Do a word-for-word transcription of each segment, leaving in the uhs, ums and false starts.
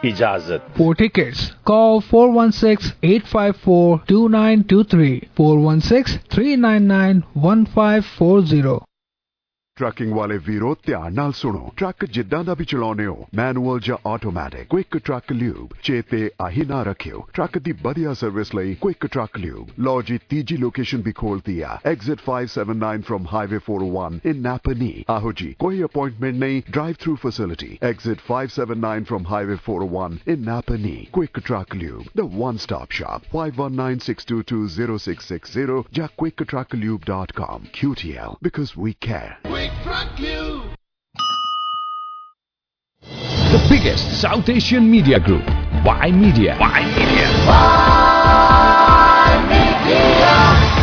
इजाजत। For tickets, call four one six, eight five four, two nine two three, four one six, three nine nine, one five four zero। Trucking वाले वीरो ध्यान नाल सुनो। Truck जिद्दां दा भी चलाउने हो, मैनुअल ਜਾਂ ਆਟੋਮੈਟਿਕ, क्विक ट्रक ल्यूब चेते आही ना रखियो। ट्रक दी बढ़िया सर्विस ਲਈ क्विक ट्रक ल्यूब। लो जी तीजी लोकेशन भी खोलती है, exit five seventy-nine from highway four oh one in Napanee. आहो जी, कोई अपॉइंटमेंट नहीं, drive through facility. Exit five seventy-nine from highway four oh one in Napanee. Quick truck lube, the one stop shop. five one nine, six two two, zero six six zero या quick truck lube dot com. Q T L, because we care. The biggest South Asian media group, Y Media. Y Media. Y Media.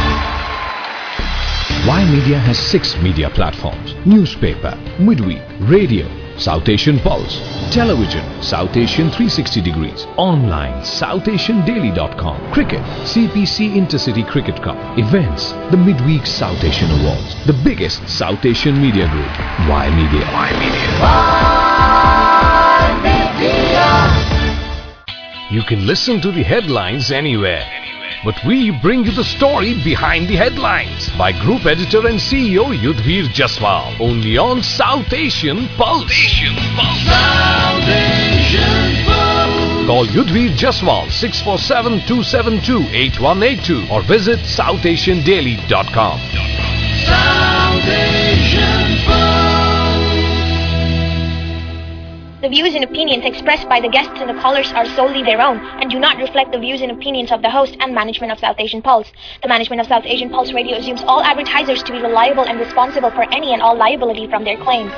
Y Media has six media platforms: newspaper, midweek, radio, South Asian Pulse, television, South Asian three sixty degrees, online, south asian daily dot com, cricket, C P C Intercity Cricket Cup, events, the midweek South Asian Awards, the biggest South Asian media group, Y Media. Y Media. Y Media. You can listen to the headlines anywhere, but we bring you the story behind the headlines by Group Editor and C E O Yudhvir Jaswal, only on South Asian Pulse. Asian Pulse. South Asian Pulse. Call Yudhvir Jaswal six four seven, two seven two, eight one eight two or visit south asian daily dot com. South Asian Pulse. The views and opinions expressed by the guests and the callers are solely their own and do not reflect the views and opinions of the host and management of South Asian Pulse. The management of South Asian Pulse Radio assumes all advertisers to be reliable and responsible for any and all liability from their claims.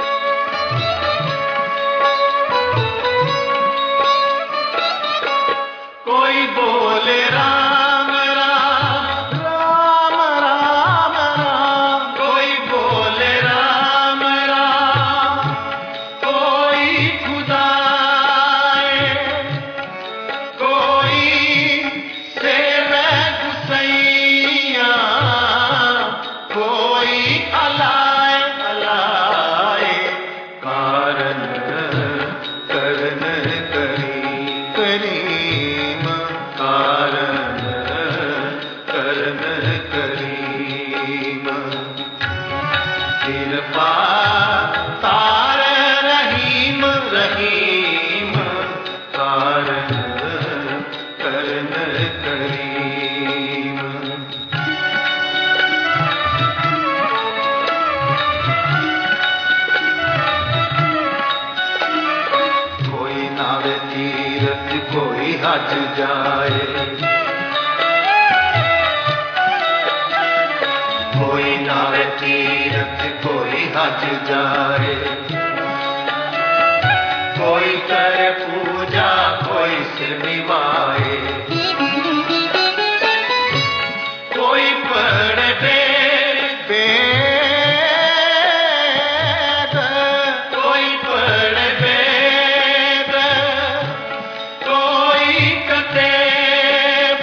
Koi bole Ram Ram, Ram Ram Ram. Koi bole Ram Ram, koi Khuda hai, koi seve Gusaiya, koi alai alai. Karan karan kari kareem, karan karan kareem. Kirpa tar Rahim Rahim, karan karan kareem. कोई नावे तीरथ कोई हज जाए, कोई नावे तीरथ कोई हज जाए, कोई करे पूजा कोई सिर निभाए, कोई पढ़े वेद वेद, कोई पढ़े वेद, कोई कतेब।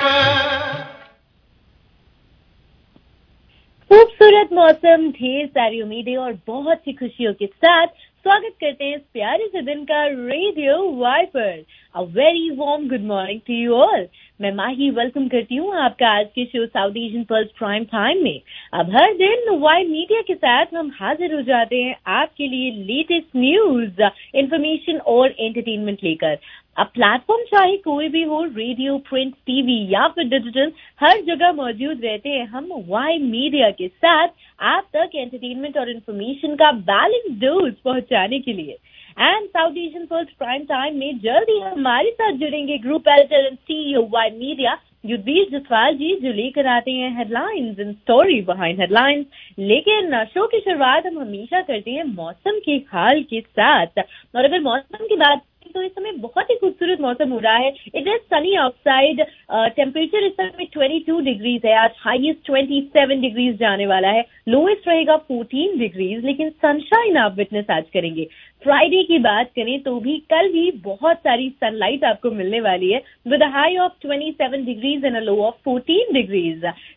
खूबसूरत मौसम, ढेर सारी उम्मीदें और बहुत सी खुशियों के साथ स्वागत करते हैं इस प्यारे से दिन का रेडियो वाई पर। A very warm good morning to you all. मैं माही वेलकम करती हूँ आपका आज के show South Asian Pulse prime time में। अब हर दिन वाई मीडिया के साथ हम हाजिर हो जाते हैं आपके लिए लेटेस्ट न्यूज, इंफॉर्मेशन और एंटरटेनमेंट लेकर। अब प्लेटफॉर्म चाहे कोई भी हो, रेडियो, प्रिंट, टीवी या फिर डिजिटल, हर जगह मौजूद रहते हैं हम वाई मीडिया के साथ आप तक एंटरटेनमेंट और इन्फॉर्मेशन का बैलेंस डोज पहुंचाने के लिए। And South Asian Pulse prime time में जल्दी हमारे साथ जुड़ेंगे group editor and CEO Y media Yudhvir Jaswal ji, जो लेकर आते हैं headlines and story behind headlines. लेकिन शो की शुरुआत हम हमेशा करते हैं मौसम के हाल के साथ, और अगर मौसम की बात तो इस समय बहुत ही खूबसूरत मौसम हो रहा है। It is sunny outside, temperature इस समय बाईस डिग्रीज है, आज हाईएस्ट सत्ताईस डिग्रीज जाने वाला है, लोएस्ट रहेगा चौदह डिग्रीज, लेकिन सनशाइन आप विटनेस आज करेंगे। फ्राइडे की बात करें तो भी कल भी बहुत सारी सनलाइट आपको मिलने वाली है, विद अ हाई ऑफ सत्ताईस degrees and a low of चौदह डिग्रीज।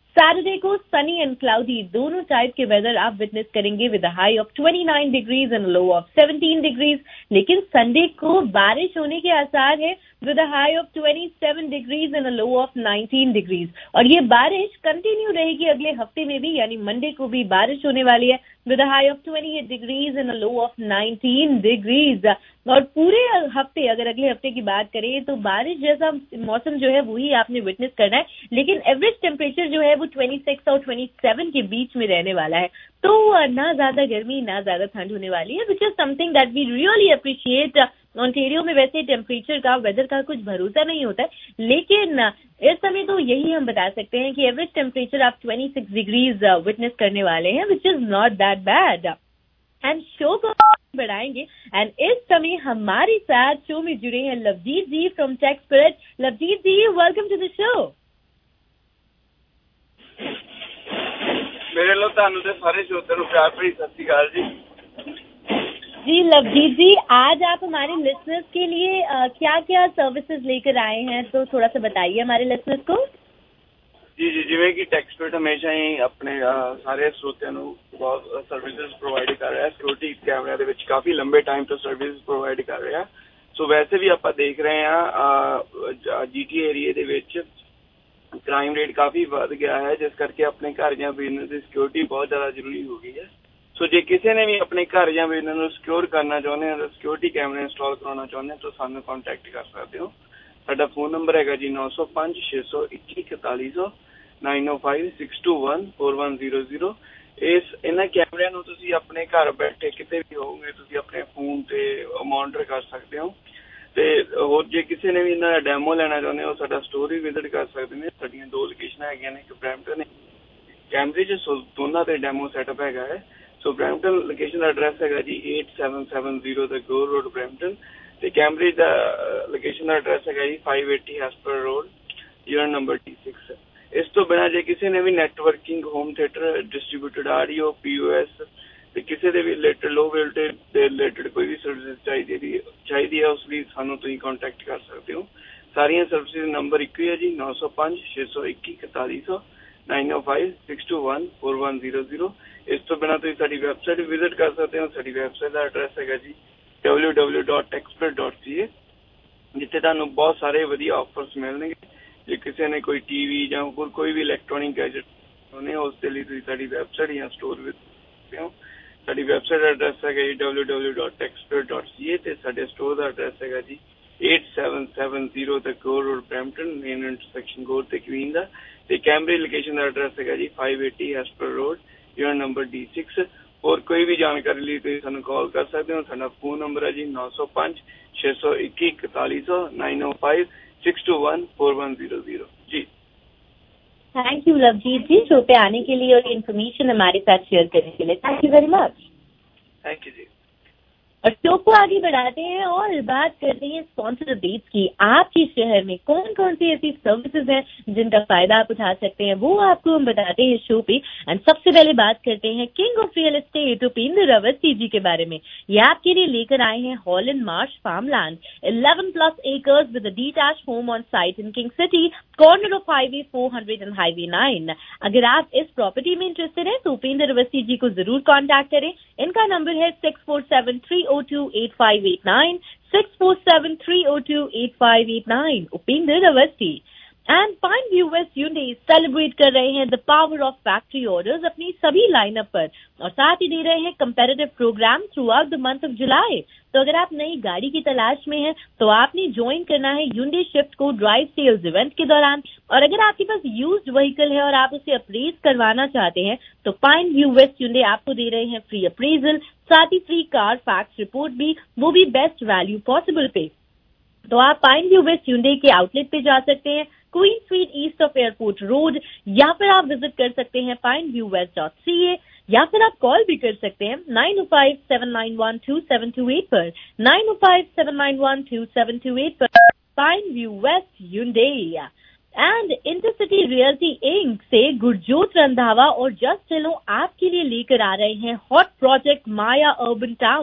सैटरडे को सनी एंड क्लाउडी दोनों टाइप के वेदर आप विटनेस करेंगे विद अ हाई ऑफ उनतीस डिग्रीज एंड लो ऑफ सत्रह डिग्रीज। लेकिन संडे को बारिश होने के आसार है विद अ हाई ऑफ सत्ताईस degrees and a low of उन्नीस डिग्रीज। और ये बारिश कंटिन्यू रहेगी अगले हफ्ते में भी, यानी मंडे को भी बारिश होने वाली है विद अ हाई ऑफ अट्ठाईस degrees and a low of उन्नीस डिग्रीज। और पूरे हफ्ते अगर अगले हफ्ते की बात करें तो बारिश जैसा मौसम जो है वही आपने विटनेस करना है, लेकिन एवरेज टेम्परेचर जो है वो छब्बीस और सत्ताईस के बीच में रहने वाला है। तो ना ज्यादा गर्मी ना ज्यादा ठंड होने वाली है, which is something that we really appreciate. Ontario में वैसे टेम्परेचर का, वेदर का कुछ भरोसा नहीं होता है, लेकिन इस समय तो यही हम बता सकते हैं कि एवरेज टेम्परेचर आप छब्बीस डिग्रीज विटनेस करने वाले हैं, which is not that bad. And show को बढ़ाएंगे एंड इस समय हमारे साथ शो में जुड़े हैं Lovejeet ji from Tech Spirit. Lovejeet ji, welcome to the show. मेरे लो तानू ते सारे श्रोते नु प्यार भरी सत श्री अकाल जी। जी लवजीत जी, आज आप हमारे लिसनर्स के लिए आ, क्या क्या सर्विसेज लेकर आए हैं, तो थोड़ा सा बताइए हमारे लिसनर्स को। जी जी जिवें कि टेक स्पिरिट हमेशा ही अपने सारे श्रोतिਆਂ ਨੂੰ ਬਹੁਤ ਸਰਵਿਸਿਜ਼ ਪ੍ਰੋਵਾਈਡ ਕਰ ਰਿਹਾ ਹੈ। ਸਿਕਿਉਰਿਟੀ ਕੈਮਰਿਆਂ ਦੇ ਵਿੱਚ ਕਾਫੀ ਲੰਬੇ ਟਾਈਮ ਤੋਂ ਸਰਵਿਸ ਪ੍ਰੋਵਾਈਡ ਕਰ ਰਿਹਾ। ਸੋ ਵੈਸੇ ਵੀ ਆਪਾਂ ਦੇਖ ਰਹੇ ਹਾਂ ਜੀਟੀ ਏਰੀਆ ਦੇ ਵਿੱਚ ਕ੍ਰਾਈਮ ਰੇਟ ਕਾਫੀ ਵੱਧ ਗਿਆ ਹੈ, ਜਿਸ ਕਰਕੇ ਆਪਣੇ ਘਰ ਜਾਂ ਬਿਜ਼ਨਸ ਦੀ ਸਿਕਿਉਰਿਟੀ ਬਹੁਤ ਜ਼ਿਆਦਾ ਜ਼ਰੂਰੀ ਹੋ ਗਈ ਹੈ। ਸੋ ਜੇ ਕਿਸੇ ਨੇ ਵੀ ਆਪਣੇ ਘਰ ਜਾਂ ਬਿਜ਼ਨਸ ਨੂੰ ਸਿਕਿਉਰ ਕਰਨਾ ਚਾਹੁੰਦੇ ਹੋ, ਸਿਕਿਉਰਿਟੀ ਕੈਮਰੇ ਇੰਸਟਾਲ ਕਰਾਉਣਾ ਚਾਹੁੰਦੇ ਹੋ ਤਾਂ ਸਾਨੂੰ ਕੰਟੈਕਟ ਕਰ ਸਕਦੇ ਹੋ। ਸਾਡਾ ਫੋਨ ਨੰਬਰ ਹੈਗਾ ਜੀ ਨੌ ਸੌ ਪੰਜ ਛੇ ਸੌ ਇੱਕੀ ਇਕਤਾਲੀ ਸੌ नाइन ओ five six two one four one zero zero. इस इन्हां कैमरिਆਂ ਨੂੰ ਤੁਸੀਂ ਆਪਣੇ ਘਰ ਬੈਠੇ ਕਿਤੇ ਵੀ ਹੋਵੋਗੇ ਤੁਸੀਂ ਆਪਣੇ ਫੋਨ ਤੇ ਮੋਨੀਟਰ ਕਰ ਸਕਦੇ ਹੋ। ਤੇ ਹੋਰ ਜੇ ਕਿਸੇ ਨੇ ਵੀ ਇਹਨਾਂ ਦਾ ਡੈਮੋ ਲੈਣਾ ਚਾਹੁੰਦੇ ਹੋ ਸਾਡਾ ਸਟੋਰ ਵੀ ਵਿਜ਼ਿਟ ਕਰ ਸਕਦੇ ਨੇ। ਸਾਡੀਆਂ ਦੋ ਲੋਕੇਸ਼ਨਾਂ ਹੈਗੀਆਂ ਨੇ, ਇੱਕ ਬਰੈਂਪਟਨ ਕੈਮਰੇ 'ਚ ਦੋਨਾਂ ਤੇ ਡੈਮੋ ਸੈਟਅਪ ਹੈਗਾ ਹੈ। ਸੋ ਬਰੈਂਪਟਨ ਲੋਕੇਸ਼ਨ ਦਾ ਐਡਰੈਸ ਹੈਗਾ ਜੀ eight seven seven zero the Gore road Brampton, ਤੇ ਕੈਮਰੇ ਦਾ ਲੋਕੇਸ਼ਨ ਦਾ ਐਡਰੈਸ ਹੈਗਾ ਜੀ five eighty Hespeler road, unit number D six. ਇਸ ਤੋਂ ਬਿਨਾਂ ਜੇ ਕਿਸੇ ਨੇ ਵੀ networking, home theatre, distributed audio, POS ਤੇ ਕਿਸੇ ਦੇ ਵੀ ਰਿਲੇਟਡ ਲੋ ਵੋਲਟੇਜ ਦੇ ਰਿਲੇਟਡ ਕੋਈ ਵੀ ਸਰਵਿਸ ਚਾਹੀਦੀ ਦੀ ਚਾਹੀਦੀ ਹੈ ਉਸ ਲਈ ਸਾਨੂੰ ਤੁਸੀਂ ਕੰਟੈਕਟ ਕਰ ਸਕਦੇ ਹੋ। ਸਾਰੀਆਂ ਸਰਵਿਸਿਜ਼ ਨੰਬਰ ਇੱਕੋ ਹੀ ਹੈ ਜੀ ਨੌ ਸੌ ਪੰਜ ਛੇ ਸੌ ਇੱਕੀ ਇਕਤਾਲੀ ਸੌ nine o five six two one four one zero zero. ਇਸ ਤੋਂ ਬਿਨਾਂ ਤੁਸੀਂ ਸਾਡੀ ਵੈਬਸਾਈਟ ਵਿਜ਼ਿਟ ਕਰ ਸਕਦੇ ਹੋ। ਸਾਡੀ ਵੈਬਸਾਈਟ ਦਾ ਐਡਰੈਸ ਹੈਗਾ ਜੀ W W dot Techspert dot C A, ਜਿੱਥੇ ਤੁਹਾਨੂੰ ਬਹੁਤ ਸਾਰੇ ਵਧੀਆ ਆਫਰਸ ਮਿਲਣਗੇ। ਜੇ ਕਿਸੇ ਨੇ ਕੋਈ ਟੀਵੀ ਜਾਂ ਹੋਰ ਕੋਈ ਵੀ ਇਲੈਕਟ੍ਰੋਨਿਕ ਗੈਜਟ ਹੋਣੇ ਉਸ ਦੇ ਲਈ ਤੁਸੀਂ ਸਾਡੀ ਵੈਬਸਾਈਟ ਜਾਂ ਸਟੋਰ ਵਿੱਚ ਸਕਦੇ ਹੋ। ਸਾਡੀ ਵੈਬਸਾਈਟ ਦਾ ਐਡਰੈਸ ਹੈਗਾ ਜੀ W W dot Techspert dot C A, ਤੇ ਸਾਡੇ ਸਟੋਰ ਦਾ ਐਡਰੈਸ ਹੈਗਾ ਜੀ eight seven seven zero the Gore road Brampton, main intersection Gore ਤੇ ਕਵੀਨ ਦਾ। ਤੇ ਕੈਮਰੇ ਲੋਕੇਸ਼ਨ ਦਾ ਐਡਰੈਸ ਹੈਗਾ ਜੀ five eighty Hespeler road, unit number D six. ਹੋਰ ਕੋਈ ਵੀ ਜਾਣਕਾਰੀ ਲਈ ਤੁਸੀਂ ਸਾਨੂੰ ਕਾਲ ਕਰ ਸਕਦੇ ਹੋ। ਸਾਡਾ ਫੋਨ ਨੰਬਰ ਹੈ ਜੀ ਨੌ ਸੌ ਪੰਜ ਛੇ ਸੌ ਇੱਕੀ ਇਕਤਾਲੀ ਸੌ नाइन ओ five six two one four one zero zero. जी thank you Lovejeet ji, show पे आने के लिए और इन्फॉर्मेशन हमारे साथ शेयर करने के लिए। Thank you very much. Thank you जी। और शो को आगे बढ़ाते हैं और बात करते हैं स्पॉन्सर अपडेट्स की। आपके शहर में कौन कौन सी ऐसी सर्विसेज हैं जिनका फायदा आप उठा सकते हैं, वो आपको हम बताते हैं शो पे। एंड सबसे पहले बात करते हैं king of real estate Upendra Awasthi ji के बारे में। ये आपके लिए लेकर आए हैं Holland Marsh farmland, eleven plus acres with a detached home on site in King City, corner of highway four hundred and highway nine. अगर आप इस प्रॉपर्टी में इंटरेस्टेड हैं तो उपेंद्र अवस्थी जी को जरूर कॉन्टैक्ट करें। इनका नंबर है six four seven three O two eight five eight nine, six four seven three oh two eight five eight nine। Upendra Awasthi. And Pineview West Hyundai celebrate कर रहे हैं the power of factory orders अपनी सभी lineup पर, और साथ ही दे रहे हैं comparative program throughout the month of July. तो अगर आप नई गाड़ी की तलाश में हैं तो आपने ज्वाइन करना है Hyundai शिफ्ट को ड्राइव सेल्स इवेंट के दौरान। और अगर आपके पास यूज्ड व्हीकल है और आप उसे अप्रेज करवाना चाहते हैं तो Pineview West Hyundai आपको दे रहे हैं फ्री अप्रेजल, साथ ही फ्री कार फैक्ट रिपोर्ट भी, वो भी बेस्ट वैल्यू पॉसिबल पे। तो आप Pineview West Hyundai के आउटलेट पे जा सकते हैं, Queen Street east of airport road, या फिर आप विजिट कर सकते हैं pineview west dot c a, या फिर आप कॉल भी कर सकते हैं nine oh five seven nine one two seven two eight पर, nine oh five seven nine one two seven two eight पर। Pineview West Hyundai and Intercity Realty Inc से गुरजोत रंधावा और जस्ट चलो आपके लिए लेकर आ रहे हैं hot project Maya urban towns.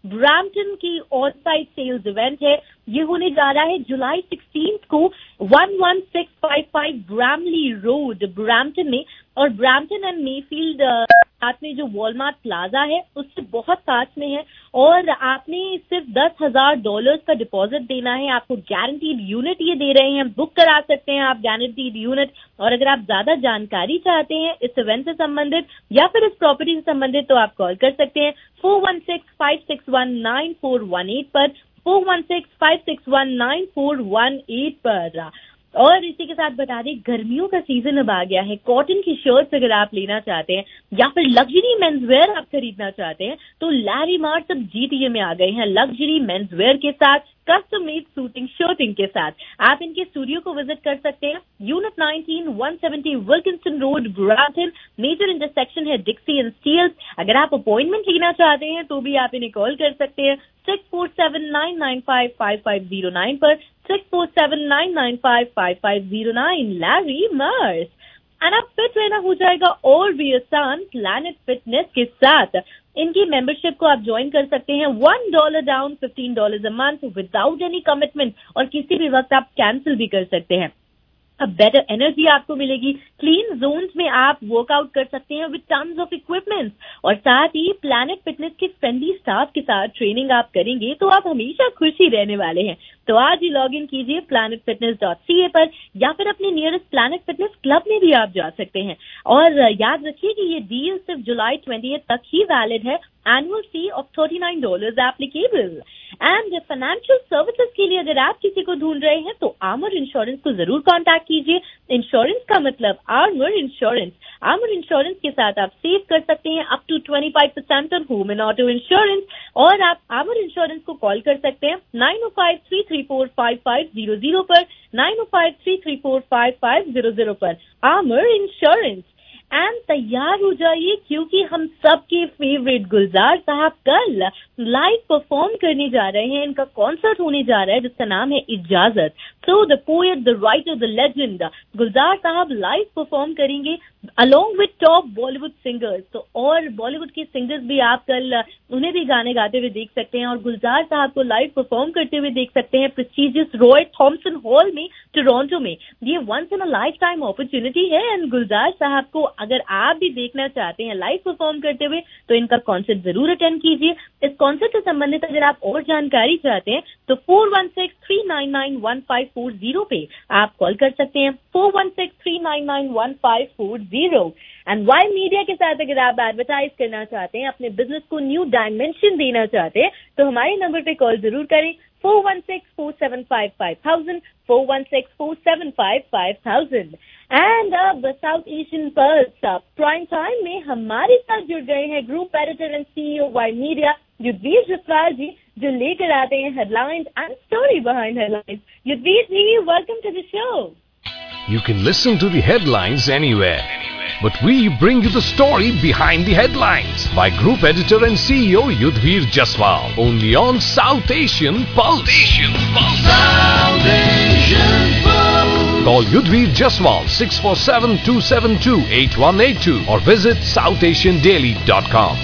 Brampton की ऑन साइट सेल्स इवेंट है। ये होने जा रहा है जुलाई सिक्सटीन को one one six five five Bramalea road Brampton में, और ब्रैम्पटन एंड मेफील्ड साथ में जो वॉलमार्ट प्लाजा है उससे बहुत पास में है, और आपने सिर्फ दस हजार डॉलर्स का डिपॉजिट देना है। आपको गारंटीड यूनिट ये दे रहे हैं, बुक करा सकते हैं आप गारंटीड यूनिट। और अगर आप ज्यादा जानकारी चाहते हैं इस इवेंट से संबंधित या फिर इस प्रॉपर्टी से संबंधित तो आप कॉल कर सकते हैं four one six five six one nine four one eight पर, four one six five six one nine four one eight पर। और इसी के साथ बता दें गर्मियों का सीजन अब आ गया है। कॉटन की शर्ट्स अगर आप लेना चाहते हैं या फिर लग्जरी मेंस वेयर आप खरीदना चाहते हैं तो लैरी मार्ट्स अब जीटीए में आ गए हैं लग्जरी मेंस वेयर के साथ, कस्टम मेड सूटिंग शर्टिंग के साथ। आप इनके स्टूडियो को विजिट कर सकते हैं, unit nineteen one seventy Wilkinson road Brampton, major intersection है डिक्सी एंड स्टील्स। अगर आप अपॉइंटमेंट लेना चाहते हैं तो भी आप इन्हें कॉल कर सकते हैं six four seven nine nine five five five zero nine पर, six four seven nine nine five five five zero nine. Larry Marts and आप फिट रहना हो जाएगा और भी आसान प्लैनेट फिटनेस के साथ। इनकी मेंबरशिप को आप ज्वाइन कर सकते हैं, one dollar down, fifteen dollar a month without any commitment, और किसी भी वक्त आप कैंसिल भी कर सकते हैं। अब बेटर एनर्जी आपको मिलेगी, क्लीन जोन्स में आप वर्कआउट कर सकते हैं विद टन्स ऑफ इक्विपमेंट्स, और साथ ही प्लैनेट फिटनेस के फ्रेंडली स्टाफ के साथ ट्रेनिंग आप करेंगे तो आप हमेशा खुश ही रहने वाले हैं। तो आज ही लॉग इन कीजिए Planet Fitness dot C A पर, या फिर अपने नियरेस्ट प्लैनेट फिटनेस क्लब में भी आप जा सकते हैं। और याद रखिए कि ये डील सिर्फ जुलाई ट्वेंटिएथ तक ही वैलिड है। Annual fee of thirty nine dollars applicable. And financial services के लिए अगर आप किसी को ढूंढ रहे हैं तो आर्मर इंश्योरेंस को जरूर कांटेक्ट कीजिए। इंश्योरेंस का मतलब आर्मर इंश्योरेंस। आर्मर इंश्योरेंस के साथ आप सेव कर सकते हैं up to twenty five percent on home and auto insurance, और आप आर्मर इंश्योरेंस को कॉल कर सकते हैं नाइन ओ five three three four five five zero zero पर, नाइन ओ five three three four five five zero zero पर। Armour insurance. And तैयार हो जाइए क्योंकि हम सबके फेवरेट गुलजार साहब कल लाइव परफॉर्म करने जा रहे हैं। इनका कॉन्सर्ट होने जा रहा है जिसका नाम है Ijaazat. So the poet, the writer, the legend Gulzar साहब लाइव परफॉर्म करेंगे along with top Bollywood singers. तो और बॉलीवुड के सिंगर्स भी आप कल उन्हें भी गाने गाते हुए देख सकते हैं, और गुलजार साहब को लाइव परफॉर्म करते हुए देख सकते हैं प्रेस्टीजियस रॉय थॉमसन हॉल में टोरंटो में। ये once in a lifetime opportunity है। एंड गुलजार साहब को अगर आप भी देखना चाहते हैं लाइव परफॉर्म करते हुए तो इनका कॉन्सर्ट जरूर अटेंड कीजिए। इस कॉन्सर्ट से संबंधित अगर आप और जानकारी चाहते हैं तो four one six three nine nine one five four zero पे आप कॉल कर सकते हैं, four one six three nine nine one five four zero. And Y media के साथ अगर आप एडवर्टाइज करना चाहते हैं, अपने बिजनेस को न्यू डायमेंशन देना चाहते हैं तो हमारे नंबर पे कॉल जरूर करें, four one six four seven five five thousand, four one six four seven five five thousand. And अब South Asian Pulse prime time में हमारे साथ जुड़ गए हैं group editor and CEO Y media Yudhvir Jaswal ji, जो लेकर आते हैं headlines and story behind headlines. Yudhvir ji, welcome to the show. You can listen to the headlines anywhere, but we bring you the story behind the headlines by Group Editor and C E O Yudhvir Jaswal, only on South Asian Pulse. Asian Pulse. South Asian Pulse. Call Yudhvir Jaswal six four seven, two seven two, eight one eight two or visit south asian daily dot com.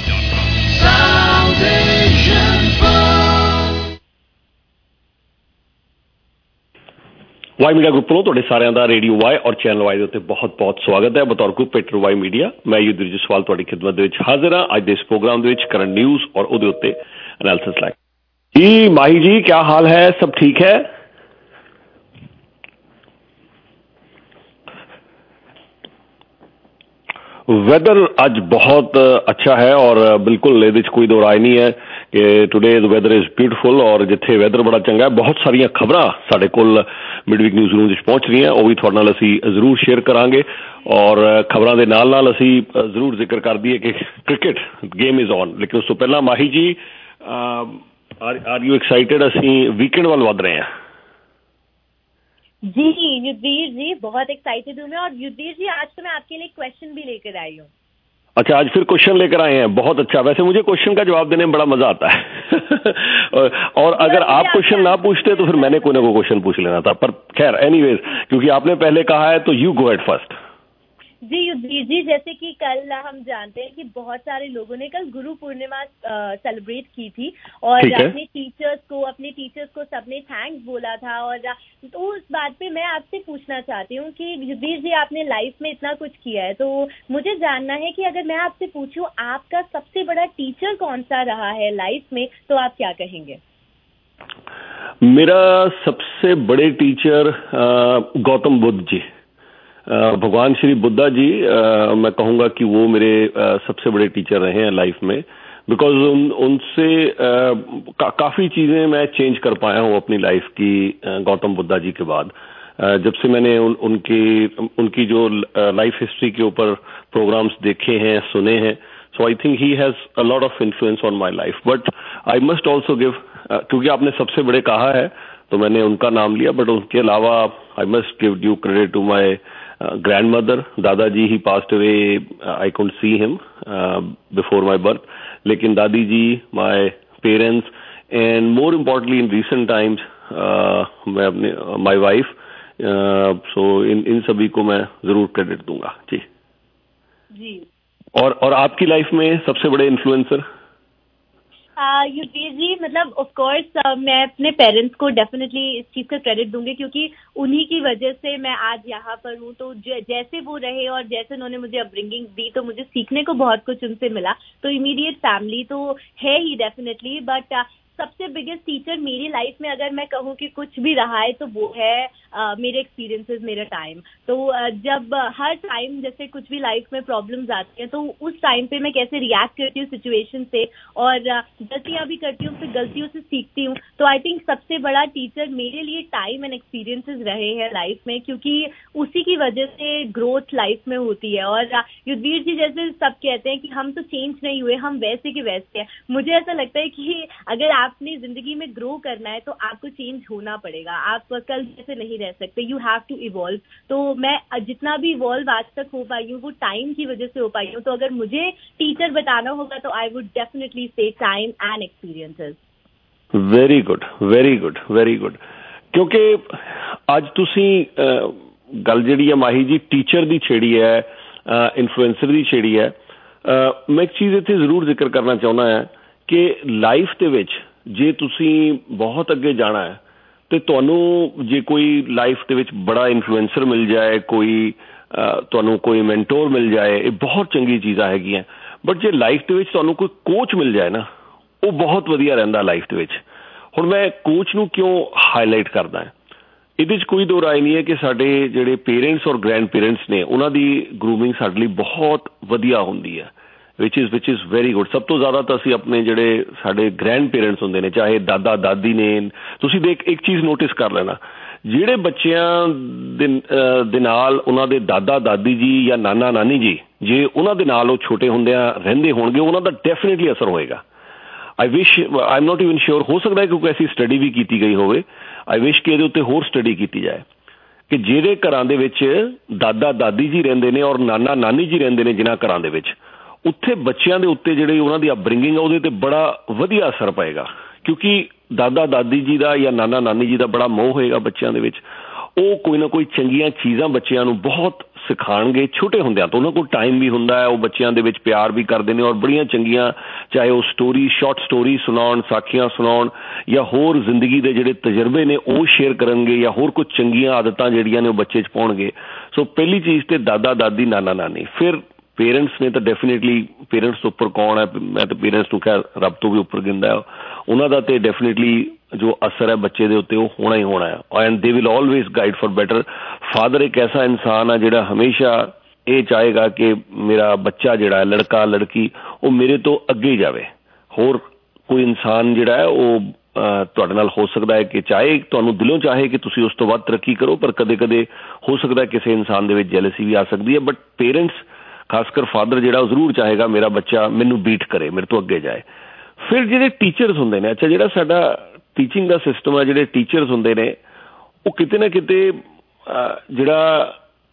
South Asian Pulse. Y media group ਨੂੰ ਤੁਹਾਡੇ ਸਾਰਿਆਂ ਦਾ radio Y ਔਰ channel Y ਦੇ ਉੱਤੇ ਬਹੁਤ-ਬਹੁਤ ਸਵਾਗਤ ਹੈ। ਬਤੌਰ ਗਰੁੱਪ ਐਡੀਟਰ ਵਾਈ ਮੀਡੀਆ ਮੈਂ ਯੁੱਧਵੀਰ ਜਸਵਾਲ ਤੁਹਾਡੀ ਖਿਦਮਤ ਦੇ ਵਿੱਚ ਹਾਜ਼ਰ ਹਾਂ ਅੱਜ ਦੇ ਇਸ ਪ੍ਰੋਗਰਾਮ ਦੇ ਵਿੱਚ ਕਰੰਟ ਨਿਊਜ਼ ਔਰ ਉਹਦੇ ਉੱਤੇ ਐਨਾਲਿਸਿਸ ਲੈ ਕੇ। ਜੀ ਮਾਹੀ ਜੀ, ਕੀ ਹਾਲ ਹੈ? ਸਭ ਠੀਕ ਹੈ? वेदर ਅੱਜ ਬਹੁਤ ਅੱਛਾ ਹੈ ਔਰ ਬਿਲਕੁਲ ਇਹਦੇ ਵਿੱਚ ਕੋਈ ਦੋ ਰਾਏ ਨਹੀਂ ਹੈ ਕਿ today the weather is beautiful, ਔਰ ਜਿੱਥੇ ਵੈਦਰ ਬੜਾ ਚੰਗਾ ਹੈ ਬਹੁਤ ਸਾਰੀਆਂ ਖਬਰਾਂ ਸਾਡੇ ਕੋਲ ਮਿਡਵੀਕ ਨਿਊਜ਼ ਰੂਮ ਵਿੱਚ ਪਹੁੰਚ ਰਹੀਆਂ, ਉਹ ਵੀ ਤੁਹਾਡੇ ਨਾਲ ਅਸੀਂ ਜ਼ਰੂਰ ਸ਼ੇਅਰ ਕਰਾਂਗੇ। ਔਰ ਖਬਰਾਂ ਦੇ ਨਾਲ ਨਾਲ ਅਸੀਂ ਜ਼ਰੂਰ ਜ਼ਿਕਰ ਕਰ ਦਈਏ ਕਿ ਕ੍ਰਿਕਟ ਗੇਮ ਇਜ਼ ਔਨ। ਲੇਕਿਨ ਉਸ ਤੋਂ ਪਹਿਲਾਂ Mahi ji, are you excited? ਅਸੀਂ ਵੀਕਐਂਡ ਵੱਲ ਵੱਧ ਰਹੇ ਹਾਂ। जी युद्धवीर जी, बहुत एक्साइटेड हूँ मैं। और युद्धवीर जी, आज तो मैं आपके लिए क्वेश्चन भी लेकर आई हूँ। अच्छा, आज फिर क्वेश्चन लेकर आए हैं, बहुत अच्छा। वैसे मुझे क्वेश्चन का जवाब देने में बड़ा मजा आता है और अगर आप क्वेश्चन ना पूछते तो फिर मैंने कोई ना कोई क्वेश्चन पूछ लेना था, पर खैर एनीवेज, क्योंकि आपने पहले कहा है तो यू गो एट फर्स्ट। जी युद्धवीर जी, जैसे कि कल हम जानते हैं कि बहुत सारे लोगों ने कल गुरु पूर्णिमा सेलिब्रेट की थी और अपने टीचर्स को अपने टीचर्स को सबने थैंक्स बोला था। और तो उस बात पे मैं आपसे पूछना चाहती हूँ कि युद्धवीर जी, आपने लाइफ में इतना कुछ किया है, तो मुझे जानना है कि अगर मैं आपसे पूछूं आपका सबसे बड़ा टीचर कौन सा रहा है लाइफ में, तो आप क्या कहेंगे? मेरा सबसे बड़े टीचर गौतम बुद्ध जी, भगवान श्री बुद्धा जी, आ, मैं कहूँगा कि वो मेरे आ, सबसे बड़े टीचर रहे हैं लाइफ में। बिकॉज उन उनसे का, काफ़ी चीज़ें मैं चेंज कर पाया हूँ अपनी लाइफ की गौतम बुद्धा जी के बाद। आ, जब से मैंने उन, उनकी उनकी जो लाइफ हिस्ट्री के ऊपर प्रोग्राम्स देखे हैं, सुने हैं, so I think he has a lot of influence on my life. But I must also give, क्योंकि आपने सबसे बड़े कहा है तो मैंने उनका नाम लिया, बट उनके अलावा I must give due credit to my Uh, grandmother, Dadaji, he passed away. Uh, I couldn't see him uh, before my birth. Lekin Dadi ji, my parents, and more importantly in recent times, uh, my, my wife. Uh, so in इन सभी को मैं जरूर credit दूंगा जी। जी। और और आपकी life में सबसे बड़े इन्फ्लुएंसर? युद्धवीर जी, मतलब ऑफ कोर्स uh, मैं अपने पेरेंट्स को डेफिनेटली इस चीज़ का क्रेडिट दूंगी, क्योंकि उन्हीं की वजह से मैं आज यहाँ पर हूँ। तो जैसे वो रहे और जैसे उन्होंने मुझे अपब्रिंगिंग दी, तो मुझे सीखने को बहुत कुछ उनसे मिला। तो इमीडिएट फैमिली तो है ही डेफिनेटली, बट uh, सबसे बिगेस्ट टीचर मेरी लाइफ में अगर मैं कहूँ कि कुछ भी रहा है, तो वो है uh, मेरे एक्सपीरियंसेस, मेरा टाइम। तो uh, जब uh, हर टाइम जैसे कुछ भी लाइफ में प्रॉब्लम्स आती हैं, तो उस टाइम पे मैं कैसे रिएक्ट करती हूँ सिचुएशन से, और uh, गलतियाँ भी करती हूँ, फिर गलतियों से सीखती हूँ। तो आई थिंक सबसे बड़ा टीचर मेरे लिए टाइम एंड एक्सपीरियंसेस रहे हैं लाइफ में, क्योंकि उसी की वजह से ग्रोथ लाइफ में होती है। और uh, युद्धवीर जी, जैसे सब कहते हैं कि हम तो चेंज नहीं हुए, हम वैसे के वैसे हैं। मुझे ऐसा लगता है कि अगर आपने जिंदगी में ग्रो करना है तो आपको चेंज होना पड़ेगा। आप कल जैसे नहीं रह सकते, यू हैव टू इवॉल्व। तो मैं जितना भी इवॉल्व आज तक हो पाई हूँ, वो टाइम की वजह से हो पाई हूँ। तो अगर मुझे टीचर बताना होगा तो I would definitely say time and experiences. Very good, very good, very good. क्योंकि ਅੱਜ ਤੁਸੀਂ ਗੱਲ ਜਿਹੜੀ ਹੈ ਮਾਹੀ ਜੀ ਟੀਚਰ ਦੀ ਛੇੜੀ ਹੈ, ਇਨਫਲੂਐਂਸਰ ਦੀ ਛੇੜੀ ਹੈ। ਮੈਂ ਇੱਕ ਚੀਜ਼ ਇੱਥੇ ਜ਼ਰੂਰ ਜ਼ਿਕਰ ਕਰਨਾ ਚਾਹੁੰਦਾ ਹਾਂ ਕਿ ਲਾਈਫ ਦੇ ਵਿੱਚ ਜੇ ਤੁਸੀਂ ਬਹੁਤ ਅੱਗੇ ਜਾਣਾ ਹੈ ਤੇ ਤੁਹਾਨੂੰ ਜੇ ਕੋਈ ਲਾਈਫ ਦੇ ਵਿੱਚ ਬੜਾ ਇਨਫਲੂਐਂਸਰ ਮਿਲ ਜਾਏ, ਕੋਈ ਤੁਹਾਨੂੰ ਕੋਈ ਮੈਂਟੋਰ ਮਿਲ ਜਾਏ, ਇਹ ਬਹੁਤ ਚੰਗੀ ਚੀਜ਼ਾਂ ਹੈਗੀਆਂ। ਬਟ ਜੇ ਲਾਈਫ ਦੇ ਵਿੱਚ ਤੁਹਾਨੂੰ ਕੋਈ ਕੋਚ ਮਿਲ ਜਾਏ ਨਾ, ਉਹ ਬਹੁਤ ਵਧੀਆ ਰਹਿੰਦਾ ਲਾਈਫ ਦੇ ਵਿੱਚ। ਹੁਣ ਮੈਂ ਕੋਚ ਨੂੰ ਕਿਉਂ ਹਾਈਲਾਈਟ ਕਰਦਾ ਹਾਂ, ਇਹਦੇ 'ਚ ਕੋਈ ਦੋ ਰਾਏ ਨਹੀਂ ਹੈ ਕਿ ਸਾਡੇ ਜਿਹੜੇ ਪੇਰੈਂਟਸ ਔਰ ਗ੍ਰੈਂਡ ਪੇਰੈਂਟਸ ਨੇ, ਉਹਨਾਂ ਦੀ ਗਰੂਮਿੰਗ ਸਾਡੇ ਲਈ ਬਹੁਤ ਵਧੀਆ ਹੁੰਦੀ ਹੈ, which is which is very good. ਸਭ ਤੋਂ ਜ਼ਿਆਦਾ ਤਾਂ ਅਸੀਂ ਆਪਣੇ ਜਿਹੜੇ ਸਾਡੇ ਗ੍ਰੈਂਡ ਪੇਰੈਂਟਸ ਹੁੰਦੇ ਨੇ, ਚਾਹੇ ਦਾਦਾ ਦਾਦੀ ਨੇ, ਤੁਸੀਂ ਦੇਖ ਇੱਕ ਚੀਜ਼ ਨੋਟਿਸ ਕਰ ਲੈਣਾ, ਜਿਹੜੇ ਬੱਚਿਆਂ ਦੇ ਦੇ ਨਾਲ ਉਹਨਾਂ ਦੇ ਦਾਦਾ ਦਾਦੀ ਜੀ ਜਾਂ ਨਾਨਾ ਨਾਨੀ ਜੀ, ਜੇ ਉਹਨਾਂ ਦੇ ਨਾਲ ਉਹ ਛੋਟੇ ਹੁੰਦਿਆਂ ਰਹਿੰਦੇ ਹੋਣਗੇ, ਉਹਨਾਂ ਦਾ ਡੈਫੀਨੇਟਲੀ ਅਸਰ ਹੋਏਗਾ। I wish, I am not even sure, ਹੋ ਸਕਦਾ ਹੈ ਕਿਉਂਕਿ ਐਸੀ ਸਟੱਡੀ ਵੀ ਕੀਤੀ ਗਈ ਹੋਵੇ, ਆਈ ਵਿਸ਼ ਕਿ ਇਹਦੇ ਉੱਤੇ ਹੋਰ ਸਟੱਡੀ ਕੀਤੀ ਜਾਏ ਕਿ ਜਿਹੜੇ ਘਰਾਂ ਦੇ ਵਿੱਚ ਦਾਦਾ ਦਾਦੀ ਜੀ ਰਹਿੰਦੇ ਨੇ ਔਰ ਨਾਨਾ ਨਾਨੀ ਜੀ ਰਹਿੰਦੇ ਨੇ, ਜਿਨ੍ਹਾਂ ਘਰਾਂ ਦੇ ਵਿੱਚ, ਉੱਥੇ ਬੱਚਿਆਂ ਦੇ ਉੱਤੇ ਜਿਹੜੇ ਉਹਨਾਂ ਦੀ ਅਪਬ੍ਰਿੰਗਿੰਗ ਆ, ਉਹਦੇ ਤੇ ਬੜਾ ਵਧੀਆ ਅਸਰ ਪਏਗਾ। ਕਿਉਂਕਿ ਦਾਦਾ ਦਾਦੀ ਜੀ ਦਾ ਜਾਂ ਨਾਨਾ ਨਾਨੀ ਜੀ ਦਾ ਬੜਾ ਮੋਹ ਹੋਏਗਾ ਬੱਚਿਆਂ ਦੇ ਵਿੱਚ, ਉਹ ਕੋਈ ਨਾ ਕੋਈ ਚੰਗੀਆਂ ਚੀਜ਼ਾਂ ਬੱਚਿਆਂ ਨੂੰ ਬਹੁਤ ਸਿਖਾਉਣਗੇ ਛੋਟੇ ਹੁੰਦਿਆਂ ਤੋਂ। ਉਹਨਾਂ ਕੋਲ ਟਾਈਮ ਵੀ ਹੁੰਦਾ ਹੈ, ਉਹ ਬੱਚਿਆਂ ਦੇ ਵਿੱਚ ਪਿਆਰ ਵੀ ਕਰਦੇ ਨੇ ਔਰ ਬੜੀਆਂ ਚੰਗੀਆਂ, ਚਾਹੇ ਉਹ ਸਟੋਰੀ, ਸ਼ਾਰਟ ਸਟੋਰੀ ਸੁਣਾਉਣ, ਸਾਖੀਆਂ ਸੁਣਾਉਣ, ਜਾਂ ਹੋਰ ਜ਼ਿੰਦਗੀ ਦੇ ਜਿਹੜੇ ਤਜਰਬੇ ਨੇ ਉਹ ਸ਼ੇਅਰ ਕਰਨਗੇ, ਜਾਂ ਹੋਰ ਕੁਝ ਚੰਗੀਆਂ ਆਦਤਾਂ ਜਿਹੜੀਆਂ ਨੇ ਉਹ ਬੱਚੇ 'ਚ ਪਾਉਣਗੇ। ਸੋ ਪਹਿਲੀ ਚੀਜ਼ ਤੇ ਦਾਦਾ ਦਾਦੀ ਨਾਨਾ ਨਾਨੀ। ਫਿਰ ਪੇਰੈਂਟਸ ਨੇ ਤਾਂ ਡੈਫੀਨੇਟਲੀ, ਪੇਰੈਂਟਸ ਤੋਂ ਉੱਪਰ ਕੌਣ ਹੈ, ਮੈਂ ਤਾਂ ਪੇਰੈਂਟਸ ਨੂੰ ਖੈਰ ਰੱਬ ਤੋਂ ਵੀ ਉੱਪਰ ਗਿਣਦਾ, ਉਹਨਾਂ ਦਾ ਤੇ ਡੈਫੀਨੇਟਲੀ ਜੋ ਅਸਰ ਹੈ ਬੱਚੇ ਦੇ ਉੱਤੇ ਉਹ ਹੋਣਾ ਹੀ ਹੋਣਾ ਹੈ। And they will always guide for better. Father ਇੱਕ ਐਸਾ ਇਨਸਾਨ ਆ ਜਿਹੜਾ ਹਮੇਸ਼ਾ ਇਹ ਚਾਹੇਗਾ ਕਿ ਮੇਰਾ ਬੱਚਾ ਜਿਹੜਾ ਹੈ, ਲੜਕਾ ਲੜਕੀ, ਉਹ ਮੇਰੇ ਤੋਂ ਅੱਗੇ ਜਾਵੇ। ਹੋਰ ਕੋਈ ਇਨਸਾਨ ਜਿਹੜਾ ਹੈ ਉਹ ਤੁਹਾਡੇ ਨਾਲ ਹੋ ਸਕਦਾ ਹੈ ਕਿ ਚਾਹੇ ਤੁਹਾਨੂੰ ਦਿਲੋਂ ਚਾਹੇ ਕਿ ਤੁਸੀਂ ਉਸ ਤੋਂ ਵੱਧ ਤਰੱਕੀ ਕਰੋ, ਪਰ ਕਦੇ ਕਦੇ ਹੋ ਸਕਦਾ ਕਿਸੇ ਇਨਸਾਨ ਦੇ ਵਿੱਚ ਜੈਲਸੀ ਵੀ ਆ ਸਕਦੀ ਹੈ। ਬਟ ਪੇਰੈਂਟਸ, ਖਾਸ ਕਰ ਫਾਦਰ ਜਿਹੜਾ, ਉਹ ਜ਼ਰੂਰ ਚਾਹੇਗਾ ਮੇਰਾ ਬੱਚਾ ਮੈਨੂੰ ਬੀਟ ਕਰੇ, ਮੇਰੇ ਤੋਂ ਅੱਗੇ ਜਾਏ। ਫਿਰ ਜਿਹੜੇ ਟੀਚਰਸ ਹੁੰਦੇ ਨੇ, ਅੱਛਾ ਜਿਹੜਾ ਸਾਡਾ ਟੀਚਿੰਗ ਦਾ ਸਿਸਟਮ ਹੈ, ਜਿਹੜੇ ਟੀਚਰਸ ਹੁੰਦੇ ਨੇ, ਉਹ ਕਿਤੇ ਨਾ ਕਿਤੇ ਜਿਹੜਾ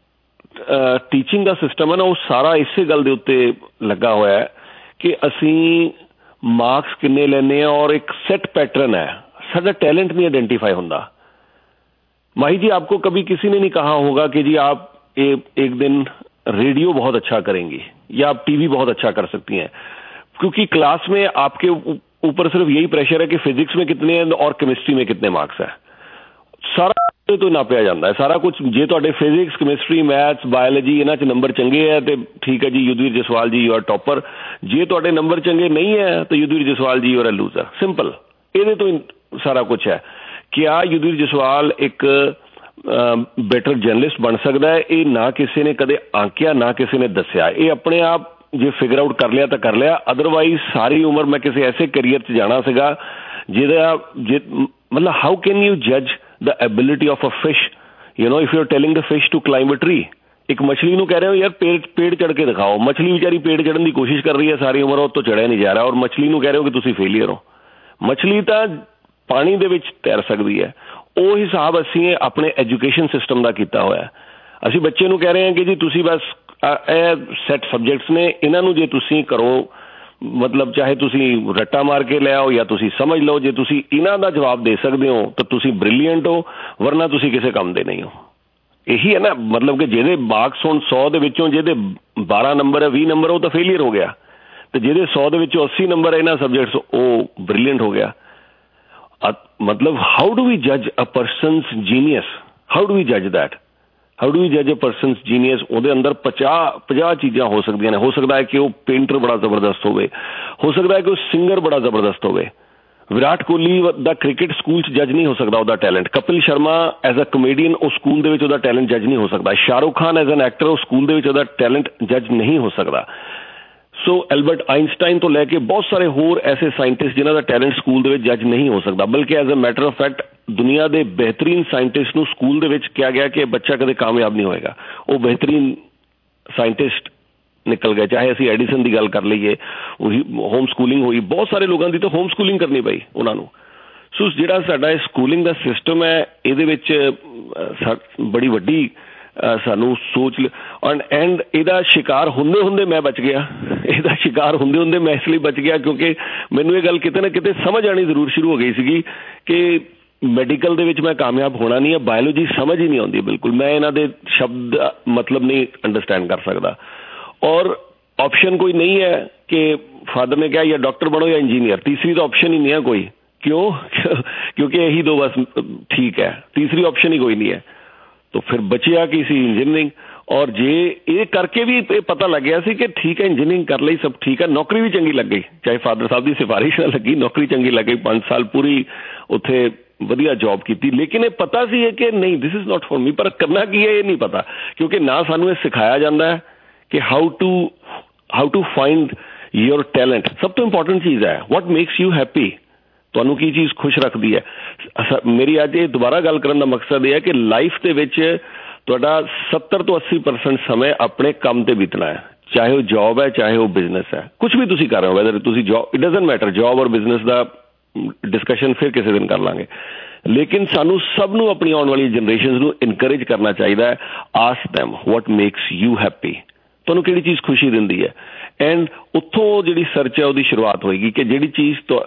ਟੀਚਿੰਗ ਦਾ ਸਿਸਟਮ ਹੈ ਨਾ, ਉਹ ਸਾਰਾ ਇਸੇ ਗੱਲ ਦੇ ਉੱਤੇ ਲੱਗਾ ਹੋਇਆ ਹੈ ਕਿ ਅਸੀਂ ਮਾਰਕਸ ਕਿੰਨੇ ਲੈਂਦੇ ਹਾਂ ਔਰ ਇੱਕ ਸੈਟ ਪੈਟਰਨ ਹੈ, ਸਾਡਾ टैलेंट नहीं आइडेंटिफाई होता। माही जी, आपको कभी किसी ने नहीं कहा होगा कि जी आप ए, एक दिन रेडियो बहुत अच्छा करेंगी या आप टीवी बहुत अच्छा कर सकती हैं, क्योंकि क्लास में आपके ऊपर सिर्फ यही प्रेशर है कि फिजिक्स में कितने हैं और केमिस्ट्री में कितने मार्क्स है। सारा तो नापिया जाता है, सारा कुछ। जे तुहाडे फिजिक्स, केमिस्ट्री, मैथ्स, बायोलॉजी इन्हां च नंबर चंगे है तो ठीक है जी, Yudhvir Jaswal ji you are topper. जे तुहाडे नंबर चंगे नहीं है तो Yudhvir Jaswal ji you are a loser. Simple, ये तो सारा कुछ है। क्या युद्धवीर जसवाल एक बेटर जर्नलिस्ट बन सकता है? ये ना किसी ने कदे आंकिया, ना किसी ने दसिया। ये अपने आप जे फिगर आउट कर लिया तो कर लिया, अदरवाइज सारी उम्र मैं किसी ऐसे करियर च जाना सीगा जिहदा जे मतलब हाउ कैन यू जज the ability of a fish, you know, if you are telling the fish to climb a tree. एक मछली नूं कह रहे हो यार पेड़ पेड़ चढ़ के दिखाओ, मछली बेचारी पेड़ चढ़न की कोशिश कर रही है सारी उम्र, वो तो चढ़िया नहीं जा रहा, और मछली नूं कह रहे हो कि तुसीं फेलियर हो। मछली तो पानी दे विच तैर सकती है। वो हिसाब असीं अपने एजुकेशन सिस्टम का किया होया। असीं बच्चे नूं कह रहे हैं कि जी तुसीं बस सैट सबजैक्ट्स ने, इन्हां नूं जे तुसीं करो, मतलब चाहे तुसीं रट्टा मार के ले आओ या तुसीं समझ लो, जे तुसीं इन्हां दा जवाब दे सकते हो तो तुसीं ब्रिलियंट हो, वरना तुसीं किसी काम दे नहीं हो। यही है ना, मतलब कि जिहदे मार्क्स हुण सौ दे विचों जिहदे बारह नंबर है, बीस नंबर, वो तो फेलियर हो गया, तो जिहदे सौ दे विचों अस्सी नंबर है इन्हां सबजैक्ट्स, वो ब्रिलियंट हो गया। मतलब हाउ डू वी जज a person's genius? How do we जज दैट? हाउ डू वी जज अ पर्सनस जीनियस? ਉਹਦੇ अंदर पचास पचास चीज़ां हो सकती हैं। हो सकता है कि वो पेंटर बड़ा जबरदस्त होवे, हो सकता है कि वो सिंगर बड़ा जबरदस्त होवे। विराट कोहली दा क्रिकेट स्कूल च जज नहीं हो सकता ਉਹਦਾ talent. Kapil Sharma as a comedian उस स्कूल ਦੇ ਵਿੱਚ ਉਹਦਾ टैलेंट जज नहीं हो सकता। Shahrukh Khan as an actor उस स्कूल ਦੇ ਵਿੱਚ ਉਹਦਾ टैलेंट जज नहीं हो सकता। सो एल्बर्ट आइंस्टाइन तो लैके बहुत सारे होर ऐसे साइंटिस्ट जिन्हों का टैलेंट स्कूल दे विच जज नहीं हो सकता, बल्कि as a matter of fact दुनिया के बेहतरीन साइंटिस्ट नूं स्कूल दे विच कहा गया कि बच्चा कदे कामयाब नहीं होएगा। वो बेहतरीन साइंटिस्ट निकल गए। चाहे असीं एडिसन की गल कर लीए, वही होम स्कूलिंग हुई, बहुत सारे लोगों की तो होम स्कूलिंग करनी पई उन्होंने। सो जिहड़ा साडा स्कूलिंग का सिस्टम है, इहदे विच बड़ी वड्डी सानू सोच और एंड इहदा शिकार हुंदे हुंदे मैं बच गया। इहदा शिकार हुंदे हुंदे मैं इसलिए बच गया क्योंकि मैनू ये गल किते ना किते समझ आनी जरूर शुरू हो गई सी कि मैडिकल दे विच मैं कामयाब होना नहीं है। बायोलॉजी समझ ही नहीं आती बिल्कुल, मैं इन्हां दे शब्द मतलब नहीं अंडरस्टैंड कर सकता, और ऑप्शन कोई नहीं है कि फादर ने कहा या डॉक्टर बनो या इंजीनियर, तीसरी तो ऑप्शन ही नहीं है कोई। क्यों? क्योंकि यही दो बस ठीक है, तीसरी ऑप्शन ही कोई नहीं है। तो फिर बचिया कि सी इंजीनियरिंग, और जे ये करके भी ये पता लग गया सी कि ठीक है इंजीनियरिंग कर ली, सब ठीक है, नौकरी भी चंगी लग गई, चाहे फादर साहब की सिफारिश ना लगी, नौकरी चंगी लग गई, पांच साल पूरी उत्थे वधिया जॉब की। लेकिन ये पता सी है कि नहीं this is not for me, पर करना की है ये नहीं पता, क्योंकि ना सानू ये सिखाया जाता है कि how to how to find your talent. सब तो इंपॉर्टेंट चीज़ है व्हाट मेक्स यू हैप्पी, तुहानू की चीज़ खुश रखती है। मेरी अज ये दोबारा गल करने का मकसद यह है कि लाइफ के विच तुहाडा सत्तर तो अस्सी परसेंट समय अपने काम ते बीतना है, चाहे वो जॉब है चाहे वो बिजनेस है, कुछ भी तुसी कर रहे हो, वैदर तुसी job, it doesn't matter, job और बिजनेस का डिस्कशन फिर किसी दिन कर लांगे। लेकिन सानू सब नू अपनी आने वाली जनरेशन नू इनकरेज करना चाहिए। Ask them what makes you happy, तुहानू किहड़ी चीज़ खुशी दिंदी है, एंड उत्थों जिहड़ी सर्च है उसकी शुरुआत होएगी कि जिहड़ी चीज़ तो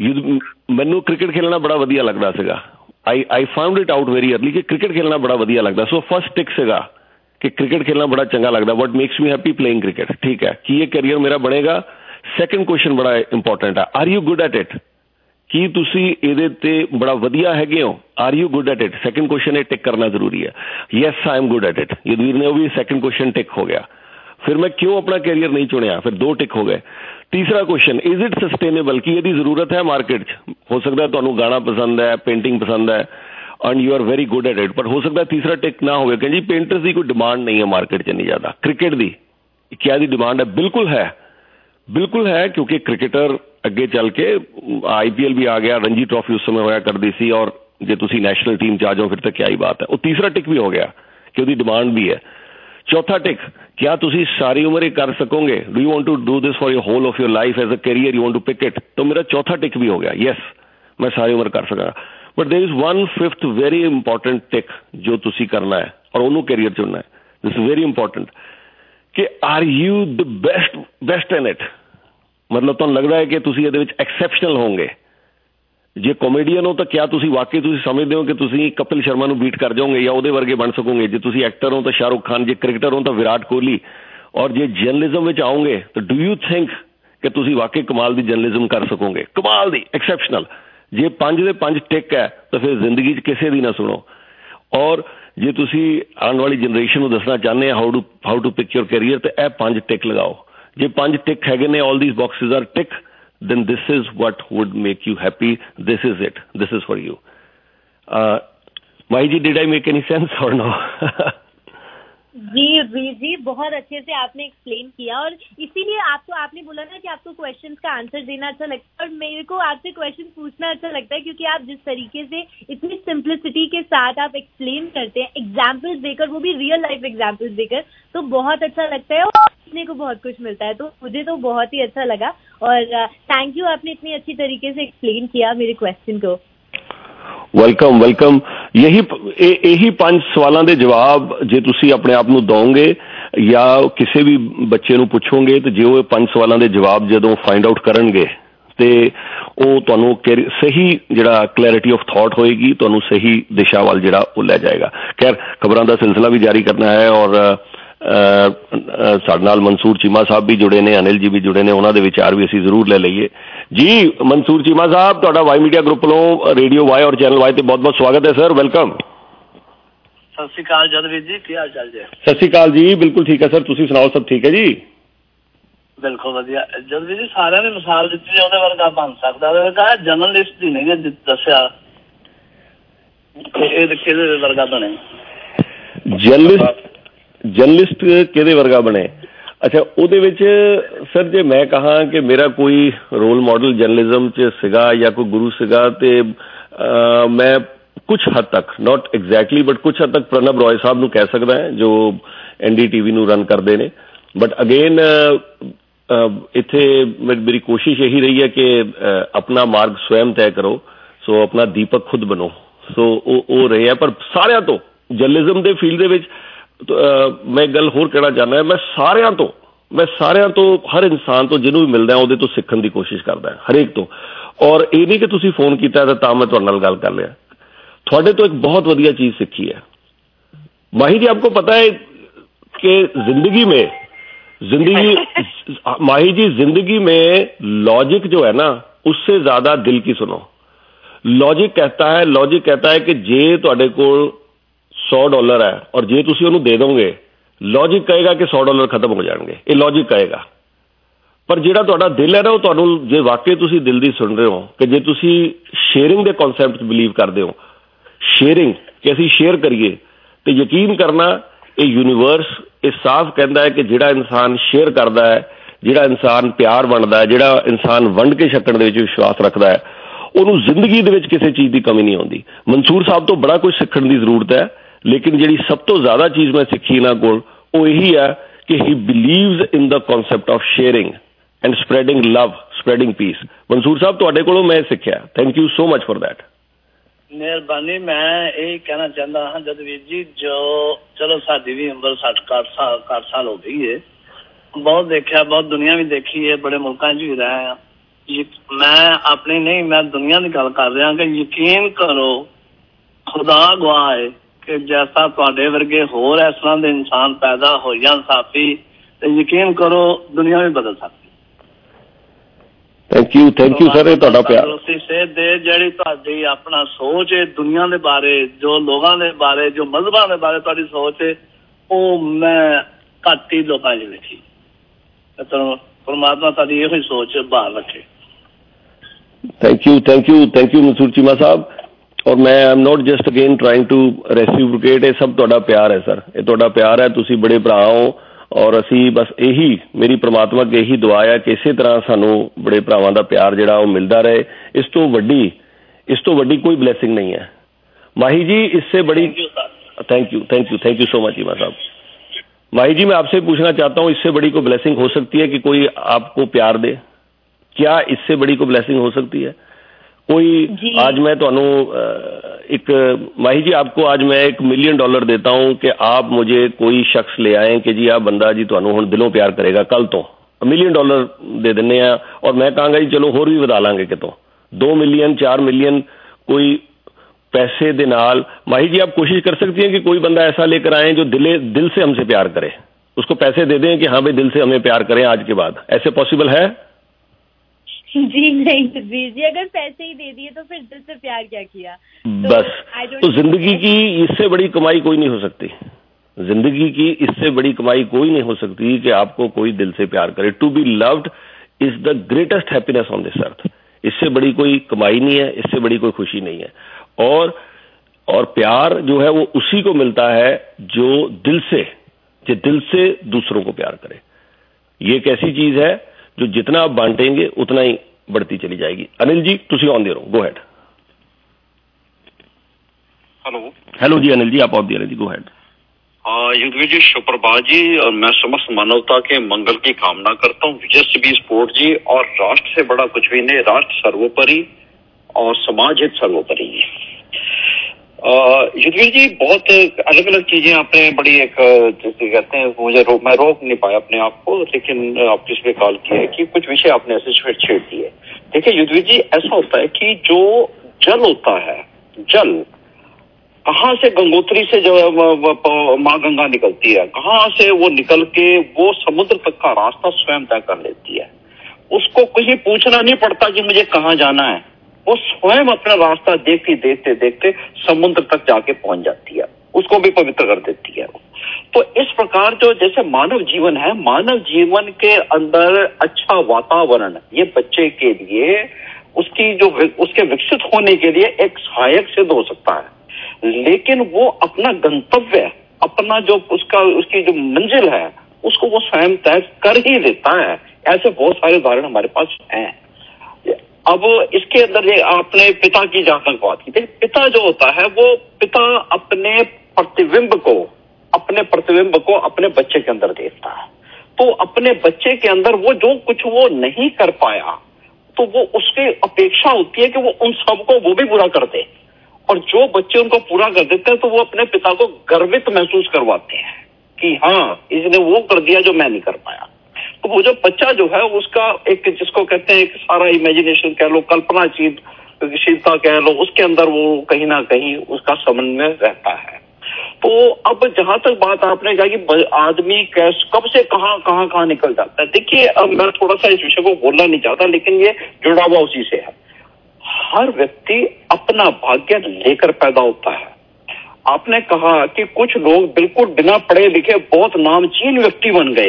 मैनू क्रिकेट खेलना बड़ा वधिया लगदा सीगा। I I found it out very early कि क्रिकेट खेलना बड़ा वधिया लगदा। सो फर्स्ट टिक सीगा कि क्रिकेट खेलना बड़ा चंगा लगदा, what makes me happy playing cricket. ठीक है, कि ये करियर मेरा बनेगा। सैकेंड क्वेश्चन बड़ा इंपॉर्टेंट है, are you good at it, कि तुसी इहदे ते बड़ा वधिया हैगे हो, are you good at it. Second question ये टिक करना जरूरी है, yes I am good at it. Yudhvir ने वो भी सैकेंड क्वेश्चन टिक हो गया। फिर मैं क्यों अपना करियर नहीं चुनिया, फिर दो टिक हो गए। तीसरा क्वेश्चन, इज इट सस्टेनेबल, की यदि जरूरत है मार्केट, हो सकता है तुहानू गाना पसंद है, पेंटिंग पसंद है and you are very good at it, पर हो सकता है तीसरा टिक ना हो कि जी पेंटर्स की कोई डिमांड नहीं है मार्केट च नहीं ज़्यादा, क्रिकेट की क्या दी डिमांड है? बिल्कुल है, बिल्कुल है, क्योंकि क्रिकेटर अगे चल के आई पी एल भी आ गया, रणजी ट्रॉफी उस समय होया करती सी, और जे तुसी नैशनल टीम च आ जाओ फिर तो क्या ही बात है। वो तीसरा टिक भी हो गया कि उसकी डिमांड भी है। चौथा टिक, क्या तुसी सारी उम्र ही कर सकोगे, do you want to do this for your whole of your life as a career, you want to pick it, तो मेरा चौथा टिक भी हो गया, यस मैं सारी उम्र कर सका। But there is one fifth very important tick जो तुसी करना है और उन्होंने करियर चुनना है, दिस इज वेरी इंपॉर्टेंट, कि are you the best best in it, मतलब तुहानू लगता है कि तुसी इहदे विच एक्सैप्शनल होंगे, ਜੇ ਕਾਮੇਡੀਅਨ ਹੋ ਤਾਂ ਕਿਆ ਤੁਸੀਂ ਵਾਕਈ ਤੁਸੀਂ ਸਮਝਦੇ ਹੋ ਕਿ ਤੁਸੀਂ ਕਪਿਲ ਸ਼ਰਮਾ ਨੂੰ ਬੀਟ ਕਰ ਜਾਓਗੇ ਜਾਂ ਉਹਦੇ ਵਰਗੇ ਬਣ ਸਕੋਗੇ? ਜੇ ਤੁਸੀਂ ਐਕਟਰ ਹੋ ਤਾਂ ਸ਼ਾਹਰੁਖ ਖਾਨ, ਜੇ ਕ੍ਰਿਕਟਰ ਹੋ ਤਾਂ ਵਿਰਾਟ ਕੋਹਲੀ, ਔਰ ਜੇ ਜਰਨਲਿਜ਼ਮ ਵਿੱਚ ਆਓਗੇ ਤਾਂ ਡੂ ਯੂ ਥਿੰਕ ਕਿ ਤੁਸੀਂ ਵਾਕਈ ਕਮਾਲ ਦੀ ਜਰਨਲਿਜ਼ਮ ਕਰ ਸਕੋਗੇ? ਕਮਾਲ ਦੀ, ਐਕਸੈਪਸ਼ਨਲ। ਜੇ ਪੰਜ ਦੇ ਪੰਜ ਟਿਕ ਹੈ ਤਾਂ ਫਿਰ ਜ਼ਿੰਦਗੀ 'ਚ ਕਿਸੇ ਦੀ ਨਾ ਸੁਣੋ। ਔਰ ਜੇ ਤੁਸੀਂ ਆਉਣ ਵਾਲੀ ਜਨਰੇਸ਼ਨ ਨੂੰ ਦੱਸਣਾ ਚਾਹੁੰਦੇ ਆ how to how to pick your career, ਤਾਂ ਇਹ ਪੰਜ ਟਿਕ ਲਗਾਓ। ਜੇ ਪੰਜ ਟਿਕ ਹੈਗੇ ਨੇ, all these boxes are tick, then this is what would make you happy. This is it. This is for you. Uh, Mahi ji, did I make any sense or no? जी वीर जी, बहुत अच्छे से आपने explain किया, और इसीलिए आपको आपने बोला ना कि आपको क्वेश्चंस का आंसर देना अच्छा लगता है, और मेरे को आपसे क्वेश्चन पूछना अच्छा लगता है क्योंकि आप जिस तरीके से इतनी सिंप्लिसिटी के साथ आप एक्सप्लेन करते हैं, एग्जाम्पल्स देकर, वो भी रियल लाइफ एग्जाम्पल्स देकर, तो बहुत अच्छा लगता है और सीखने को बहुत कुछ मिलता है। तो मुझे तो बहुत ही अच्छा लगा, और थैंक यू, आपने इतनी अच्छी तरीके से एक्सप्लेन किया मेरे क्वेश्चन को। Welcome welcome. ਯਹੀ ਇਹੀ ਪੰਜ ਸਵਾਲਾਂ ਦੇ ਜਵਾਬ ਜੇ ਤੁਸੀਂ ਆਪਣੇ ਆਪ ਨੂੰ ਦਿਓਗੇ ਜਾਂ ਕਿਸੇ ਵੀ ਬੱਚੇ ਨੂੰ ਪੁੱਛੋਗੇ, ਤੇ ਜੇ ਉਹ ਪੰਜ ਸਵਾਲਾਂ ਦੇ ਜਵਾਬ ਜਦੋਂ ਫਾਈਂਡ ਆਊਟ ਕਰਨਗੇ ਤੇ ਉਹ ਤੁਹਾਨੂੰ ਸਹੀ ਜਿਹੜਾ ਕਲੈਰਿਟੀ ਆਫ ਥਾਟ ਹੋਏਗੀ, ਤੁਹਾਨੂੰ ਸਹੀ ਦਿਸ਼ਾ ਵੱਲ ਜਿਹੜਾ ਉਹ ਲੈ ਜਾਏਗਾ। ਖੈਰ, ਖਬਰਾਂ ਦਾ ਸਿਲਸਿਲਾ ਵੀ ਜਾਰੀ ਕਰਨਾ ਹੈ, ਔਰ ਸਾਡੇ ਨਾਲ ਮਨਸੂਰ ਚੀਮਾ ਸਾਹਿਬ ਵੀ ਜੁੜੇ ਨੇ, ਅਨਿਲ ਜੀ ਵੀ ਜੁੜੇ ਨੇ, ਉਹਨਾਂ ਦੇ ਵਿਚਾਰ ਵੀ ਅਸੀਂ ਜ਼ਰੂਰ ਲੈ ਲਈਏ। ਜੀ ਮਨਸੂਰ ਚੀਮਾ ਸਾਹਿਬ, ਤੁਹਾਡਾ ਵਾਈ ਮੀਡੀਆ ਗਰੁੱਪ ਵੱਲੋਂ ਰੇਡੀਓ ਵਾਈ ਔਰ ਚੈਨਲ ਵਾਈ ਤੇ ਬਹੁਤ ਬਹੁਤ ਸਵਾਗਤ ਹੈ ਸਰ, ਵੈਲਕਮ। ਸਤਿ ਸ਼੍ਰੀ ਅਕਾਲ ਜਦਵੀਰ ਜੀ, ਕੀ ਹਾਲ ਚਾਲ ਜੀ? ਸਤਿ ਸ਼੍ਰੀ ਅਕਾਲ ਜੀ, ਬਿਲਕੁਲ ਠੀਕ ਹੈ ਸਰ, ਤੁਸੀਂ ਸੁਣਾਓ, ਸਭ ਠੀਕ ਹੈ ਜੀ? ਬਿਲਕੁਲ ਵਧੀਆ ਜਦਵੀਰ ਜੀ। ਸਾਰਿਆਂ ਨੇ ਮਿਸਾਲ ਦਿੱਤੀ, ਉਹਦੇ ਵਰਗਾ ਬਣ ਸਕਦਾ, ਉਹਦੇ ਵਰਗਾ ਜਰਨਲਿਸਟ ਦੀ ਨਹੀਂ ਦੱਸਿਆ ਇਹ ਕਿਹਦੇ ਵਰਗਾ ਬਣੇ। ਜਰਨਲਿਸਟ ਜਰਨਲਿਸਟ ਕਿਹਦੇ ਵਰਗਾ ਬਣੇ? ਅੱਛਾ, ਉਹਦੇ ਵਿੱਚ ਸਰ ਜੇ ਮੈਂ ਕਹਾਂ ਕਿ ਮੇਰਾ ਕੋਈ ਰੋਲ ਮਾਡਲ ਜਰਨਲਿਜ਼ਮ 'ਚ ਸੀਗਾ ਜਾਂ ਕੋਈ ਗੁਰੂ ਸੀਗਾ, ਤੇ ਮੈਂ ਕੁਛ ਹੱਦ ਤੱਕ, ਨਾਟ ਐਗਜ਼ੈਕਟਲੀ ਬਟ ਕੁਛ ਹੱਦ ਤੱਕ ਪ੍ਰਣਬ ਰॉय ਸਾਹਿਬ ਨੂੰ ਕਹਿ ਸਕਦਾ ਹੈ, ਜੋ ਐਨ ਡੀ ਟੀ ਵੀ ਨੂੰ ਰਨ ਕਰਦੇ ਨੇ। ਬਟ ਅਗੇਨ ਇੱਥੇ ਮੇਰੀ ਕੋਸ਼ਿਸ਼ ਇਹੀ ਰਹੀ ਹੈ ਕਿ ਆਪਣਾ ਮਾਰਗ ਸਵੈਮ ਤੈਅ ਕਰੋ, ਸੋ ਆਪਣਾ ਦੀਪਕ ਖੁਦ ਬਣੋ। ਸੋ ਉਹ ਉਹ ਰਹੇ ਹੈ। ਪਰ ਸਾਰਿਆਂ ਤੋਂ ਜਰਨਲਿਜ਼ਮ ਦੇ ਫੀਲਡ ਦੇ ਵਿੱਚ ਮੈਂ ਇੱਕ ਗੱਲ ਹੋਰ ਕਹਿਣਾ ਚਾਹੁੰਦਾ, ਮੈਂ ਸਾਰਿਆਂ ਤੋਂ ਮੈਂ ਸਾਰਿਆਂ ਤੋਂ ਹਰ ਇਨਸਾਨ ਤੋਂ ਜਿਹਨੂੰ ਵੀ ਮਿਲਦਾ ਉਹਦੇ ਤੋਂ ਸਿੱਖਣ ਦੀ ਕੋਸ਼ਿਸ਼ ਕਰਦਾ, ਹਰੇਕ ਤੋਂ। ਔਰ ਇਹ ਨਹੀਂ ਕਿ ਤੁਸੀਂ ਫੋਨ ਕੀਤਾ ਤਾਂ ਮੈਂ ਤੁਹਾਡੇ ਨਾਲ ਗੱਲ ਕਰ ਲਿਆ, ਤੁਹਾਡੇ ਤੋਂ ਇੱਕ ਬਹੁਤ ਵਧੀਆ ਚੀਜ਼ ਸਿੱਖੀ ਹੈ। ਮਾही जी, आपको पता है कि जिंदगी में जिंदगी माही जी जिंदगी में लॉजिक जो है ना, उससे ज्यादा दिल की सुनो। लॉजिक कहता है लॉजिक कहता है कि जे ਤੁਹਾਡੇ ਕੋਲ सौ डॉलर है और जे तुसी ਉਹਨੂੰ ਦੇ ਦੋਗੇ, लॉजिक कहेगा कि सौ डॉलर खत्म हो जाएंगे, ये लॉजिक कहेगा। पर ਜਿਹੜਾ ਤੁਹਾਡਾ ਦਿਲ ਹੈ ਨਾ, ਉਹ ਤੁਹਾਨੂੰ ਜੇ ਵਾਕਈ ਤੁਸੀਂ ਦਿਲ ਦੀ ਸੁਣ ਰਹੇ ਹੋ ਕਿ ਜੇ ਤੁਸੀਂ ਸ਼ੇਅਰਿੰਗ ਦੇ ਕਨਸੈਪਟ 'ਚ ਬਿਲੀਵ ਕਰਦੇ ਹੋ, ਸ਼ੇਅਰਿੰਗ ਕਿ ਅਸੀਂ ਸ਼ੇਅਰ ਕਰੀਏ, ਤੇ ਯਕੀਨ ਕਰਨਾ ਇਹ ਯੂਨੀਵਰਸ ਇਹ ਸਾਫ਼ ਕਹਿੰਦਾ ਹੈ ਕਿ ਜਿਹੜਾ ਇਨਸਾਨ ਸ਼ੇਅਰ ਕਰਦਾ ਹੈ, ਜਿਹੜਾ ਇਨਸਾਨ ਪਿਆਰ ਵੰਡਦਾ ਹੈ, ਜਿਹੜਾ ਇਨਸਾਨ ਵੰਡ ਕੇ ਛਕਣ ਦੇ ਵਿੱਚ ਵਿਸ਼ਵਾਸ ਰੱਖਦਾ ਹੈ, ਉਹਨੂੰ ਜ਼ਿੰਦਗੀ ਦੇ ਵਿੱਚ ਕਿਸੇ ਚੀਜ਼ ਦੀ ਕਮੀ ਨਹੀਂ ਆਉਂਦੀ। ਮਨਸੂਰ ਸਾਹਿਬ ਤੋਂ ਬੜਾ ਕੁਝ ਸਿੱਖਣ ਦੀ ਜ਼ਰੂਰਤ ਹੈ, ਲੇਕਿਨ ਜਿਹੜੀ ਸਭ ਤੋਂ ਜ਼ਿਆਦਾ ਚੀਜ਼ ਮੈਂ ਸਿੱਖੀ ਇਹਨਾਂ ਕੋਲ ਉਹ ਇਹੀ ਹੈ ਕਿ he believes in the concept of sharing and spreading love, spreading peace. Mansoor ਸਾਹਿਬ, ਤੁਹਾਡੇ ਕੋਲੋਂ ਮੈਂ ਸਿੱਖਿਆ, thank you so much for that. ਮਿਹਰਬਾਨੀ। ਮੈਂ ਇਹ ਕਹਿਣਾ ਚਾਹੁੰਦਾ ਹਾਂ ਜਦਵੀਰ ਜੀ, ਜੋ ਚਲੋ ਸਾਡੀ ਵੀ ਉਮਰ ਸੱਠ ਕੱਟ ਸਾਲ ਕੱਟ ਸਾਲ ਹੋ ਗਈ ਹੈ, ਬਹੁਤ ਦੇਖਿਆ, ਬਹੁਤ ਦੁਨੀਆ ਵੀ ਦੇਖੀ ਹੈ, ਬੜੇ ਮੁਲਕਾਂ 'ਚ ਵੀ ਰਹੇ ਹਾਂ। ਮੈਂ ਆਪਣੀ ਨਹੀਂ, ਮੈਂ ਦੁਨੀਆ ਦੀ ਗੱਲ ਕਰ ਰਿਹਾ ਕਿ ਯਕੀਨ ਕਰੋ, ਖੁਦਾ ਗਵਾਹ ਹੈ ਕਿ ਜੈਸਾ ਤੁਹਾਡੇ ਵਰਗੇ ਹੋਰ ਇਸ ਤਰ੍ਹਾਂ ਦੇ ਇਨਸਾਨ ਪੈਦਾ ਹੋ ਜਾਣ ਸਾਫੀ, ਤੇ ਯਕੀਨ ਕਰੋ ਦੁਨੀਆ ਵੀ ਬਦਲ ਸਕਦੀ। Thank you thank you sir, ਇਹ ਤੁਹਾਡਾ ਪਿਆਰ। ਸਿਹਤ ਦੇ ਜਿਹੜੀ ਤੁਹਾਡੀ ਆਪਣਾ ਸੋਚ ਹੈ ਦੁਨੀਆ ਦੇ ਬਾਰੇ, ਜੋ ਲੋਕਾਂ ਦੇ ਬਾਰੇ, ਜੋ ਮਜ਼ਹਬਾਂ ਦੇ ਬਾਰੇ ਤੁਹਾਡੀ ਸੋਚ ਹੈ, ਉਹ ਮੈਂ ਘੱਟ ਹੀ ਲੋਕਾਂ 'ਚ ਵੇਖੀ। ਪਰਮਾਤਮਾ ਤੁਹਾਡੀ ਇਹੋ ਹੀ ਸੋਚ ਬਾਹਰ ਰੱਖੇ। Thank you thank you thank you Mansoor Cheema साहब। और मैं I am not just again trying to reciprocate, ये सब तुहाडा प्यार है सर, ये तुहाडा प्यार है, तुसी बड़े भरा हो, और असी बस यही मेरी परमात्मा की यही दुआ है कि इसी तरह सानू बड़े भरावां दा प्यार जिहड़ा वो मिलता रहे। इस तो वड्डी इस तो वड्डी कोई ब्लैसिंग नहीं है माही जी, इससे बड़ी। Thank you thank you thank you so much Cheema साहब। माही जी, मैं आपसे पूछना चाहता हूँ, इससे बड़ी कोई ब्लैसिंग हो सकती है कि कोई आपको प्यार दे? क्या इससे बड़ी कोई ब्लैसिंग हो सकती है कोई? आज मैं तो एक माही जी, आपको आज मैं एक मिलियन डॉलर देता हूं कि आप मुझे कोई शख्स ले आए कि जी आ बंदा जी तुहानू हुण दिलों प्यार करेगा, कल तो मिलियन डॉलर दे दिने आ, और मैं कहांगा जी चलो होर भी वधा लांगे कितों, दो मिलियन चार मिलियन कोई पैसे दे नाल। माही जी आप कोशिश कर सकती हैं कि कोई बंदा ऐसा लेकर आए जो दिले दिल से हमसे प्यार करे, उसको पैसे दे दें कि हाँ भाई दिल से हमें प्यार करें आज के बाद, ऐसे पॉसिबल है? जी नहीं जी जी, अगर पैसे ही दे दिए तो फिर दिल से प्यार क्या किया? तो बस तो जिंदगी की इससे बड़ी कमाई कोई नहीं हो सकती, जिंदगी की इससे बड़ी कमाई कोई नहीं हो सकती कि आपको कोई दिल से प्यार करे। To be loved is the greatest happiness on this earth. इससे बड़ी कोई कमाई नहीं है, इससे बड़ी कोई खुशी नहीं है। और और प्यार जो है वो उसी को मिलता है जो दिल से जो दिल से दूसरों को प्यार करे। ये एक ऐसी चीज है जो जितना आप बांटेंगे उतना ही बढ़ती चली जाएगी। अनिल जी तुसी ऑन दे रहो, गो हेड। हेलो हेलो जी अनिल जी, आप ऑन दे रहे जी, गो हेड। युद्धवीर जी सुप्रभात जी, और मैं समस्त मानवता के मंगल की कामना करता हूँ। विजय बी स्पोर्ट जी, और राष्ट्र से बड़ा कुछ भी नहीं, राष्ट्र सर्वोपरि और समाज हित सर्वोपरि। युद्धवीर जी बहुत अलग अलग चीजें आपने बड़ी एक जैसे कहते हैं, मुझे रो, मैं रोक नहीं पाया अपने आप को, लेकिन आपने इसमें कॉल किया है कि कुछ विषय आपने ऐसे छेड़ दिए। देखिए युद्धवीर जी, ऐसा होता है कि जो जल होता है, जल कहाँ से गंगोत्री से जो माँ गंगा निकलती है, कहाँ से वो निकल के वो समुद्र तक का रास्ता स्वयं तय कर लेती है। उसको कहीं पूछना नहीं पड़ता कि मुझे कहाँ जाना है, वो स्वयं अपना रास्ता देखते देखते देखते समुद्र तक जाके पहुंच जाती है, उसको भी पवित्र कर देती है। तो इस प्रकार जो जैसे मानव जीवन है, मानव जीवन के अंदर अच्छा वातावरण ये बच्चे के लिए उसकी जो उसके विकसित होने के लिए एक सहायक सिद्ध हो सकता है, लेकिन वो अपना गंतव्य, अपना जो उसका उसकी जो मंजिल है उसको वो स्वयं तय कर ही लेता है। ऐसे बहुत सारे उदाहरण हमारे पास हैं। अब इसके अंदर ये आपने पिता की जहां तक बात की, पिता जो होता है वो पिता अपने प्रतिबिंब को अपने प्रतिबिंब को अपने बच्चे के अंदर देखता है। तो अपने बच्चे के अंदर वो जो कुछ वो नहीं कर पाया तो वो उसकी अपेक्षा होती है कि वो उन सबको वो भी पूरा कर दे, और जो बच्चे उनको पूरा कर देते हैं तो वो अपने पिता को गर्वित महसूस करवाते हैं कि हाँ इसने वो कर दिया जो मैं नहीं कर पाया। तो वो जो बच्चा जो है उसका एक जिसको कहते हैं एक सारा इमेजिनेशन कह लो, कल्पनाशीलता कह लो, उसके अंदर वो कहीं ना कहीं उसका समन्वय रहता है। तो अब जहां तक बात आपने कहा कि आदमी कैस कब से कहां कहां कहां निकल जाता है, देखिए अब मैं थोड़ा सा इस विषय को बोलना नहीं चाहता, लेकिन ये जुड़ा हुआ उसी से है। हर व्यक्ति अपना भाग्य लेकर पैदा होता है। आपने कहा कि कुछ लोग बिल्कुल बिना पढ़े लिखे बहुत नामचीन व्यक्ति बन गए,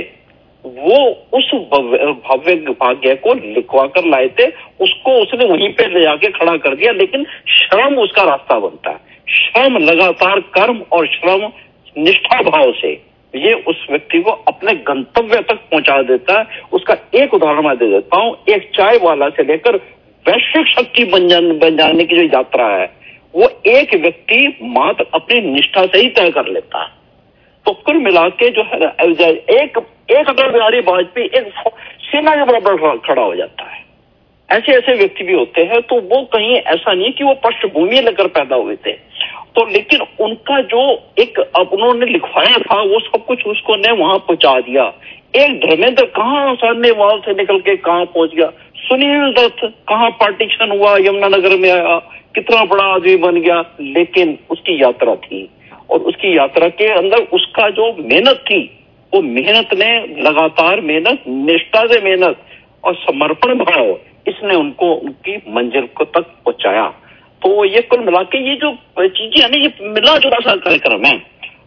वो उस भव्य भाग्य को लिखवा कर लाए थे, उसको उसने वहीं पे ले जाके खड़ा कर दिया, लेकिन श्रम उसका रास्ता बनता है। श्रम, लगातार कर्म और श्रम निष्ठा भाव से ये उस व्यक्ति को अपने गंतव्य तक पहुंचा देता है। उसका एक उदाहरण मैं दे देता हूं। एक चाय वाला से लेकर वैश्विक शक्ति बन जाने बन जाने की जो यात्रा है वो एक व्यक्ति मात्र अपनी निष्ठा से ही तय कर लेता है। तो कुल मिला के जो है ना, एक एक अटल बिहारी वाजपेयी एक सेना के बराबर खड़ा हो जाता है। ऐसे ऐसे व्यक्ति भी होते हैं। तो वो कहीं ऐसा नहीं कि वो पृष्ठभूमि लेकर पैदा हुए थे, तो लेकिन उनका जो एक अब उन्होंने लिखवाया था वो सब कुछ उसको ने वहां पहुंचा दिया। एक धर्मेंद्र कहाँ सामने वाल से निकल के कहाँ पहुंच गया, सुनील दत्त कहाँ पार्टीशन हुआ, यमुनानगर में आया, कितना बड़ा आदमी बन गया, लेकिन उसकी यात्रा थी और उसकी यात्रा के अंदर उसका जो मेहनत थी वो मेहनत ने लगातार मेहनत, निष्ठा से मेहनत और समर्पण भाव, इसने उनको उनकी मंजिल को तक पहुंचाया। तो ये कुल मिला के ये जो चीजें है ना, ये मिला जुला सा कार्यक्रम है।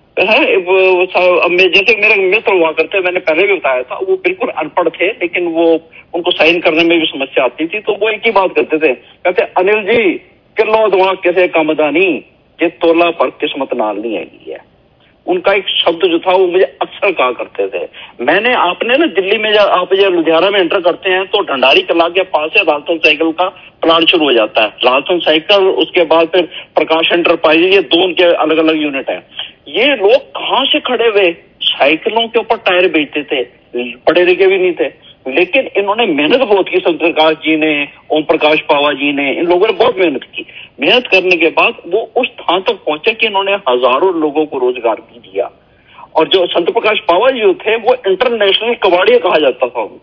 जैसे मेरे मित्र हुआ करते, मैंने पहले भी बताया था, वो बिल्कुल अनपढ़ थे, लेकिन वो उनको साइन करने में भी समस्या आती थी। तो वो एक ही बात करते थे, कहते अनिल जी किलो दवा कैसे कमदानी ये तोला पर किस्मत नाल नहीं आई है। उनका एक शब्द जो था वो मुझे अक्सर कहा करते थे। मैंने आपने ना दिल्ली में जब आप जब लुधियाना में एंटर करते हैं तो ढंडारी कला के पास से लालचंद साइकिल का प्लांट शुरू हो जाता है। लालचंद साइकिल, उसके बाद फिर प्रकाश एंटरप्राइज, ये दो उनके अलग अलग यूनिट है। ये लोग कहाँ से खड़े हुए, साइकिलों के ऊपर टायर बेचते थे, पढ़े लिखे भी नहीं थे, लेकिन इन्होंने मेहनत बहुत की। संत प्रकाश जी ने, ओम प्रकाश पावा जी ने, इन लोगों ने बहुत मेहनत की। मेहनत करने के बाद वो उस स्थान तक पहुंचे कि इन्होंने हजारों लोगों को रोजगार भी दिया। और जो संत प्रकाश पावा जी थे वो इंटरनेशनल कबाड़िया कहा जाता था उनको।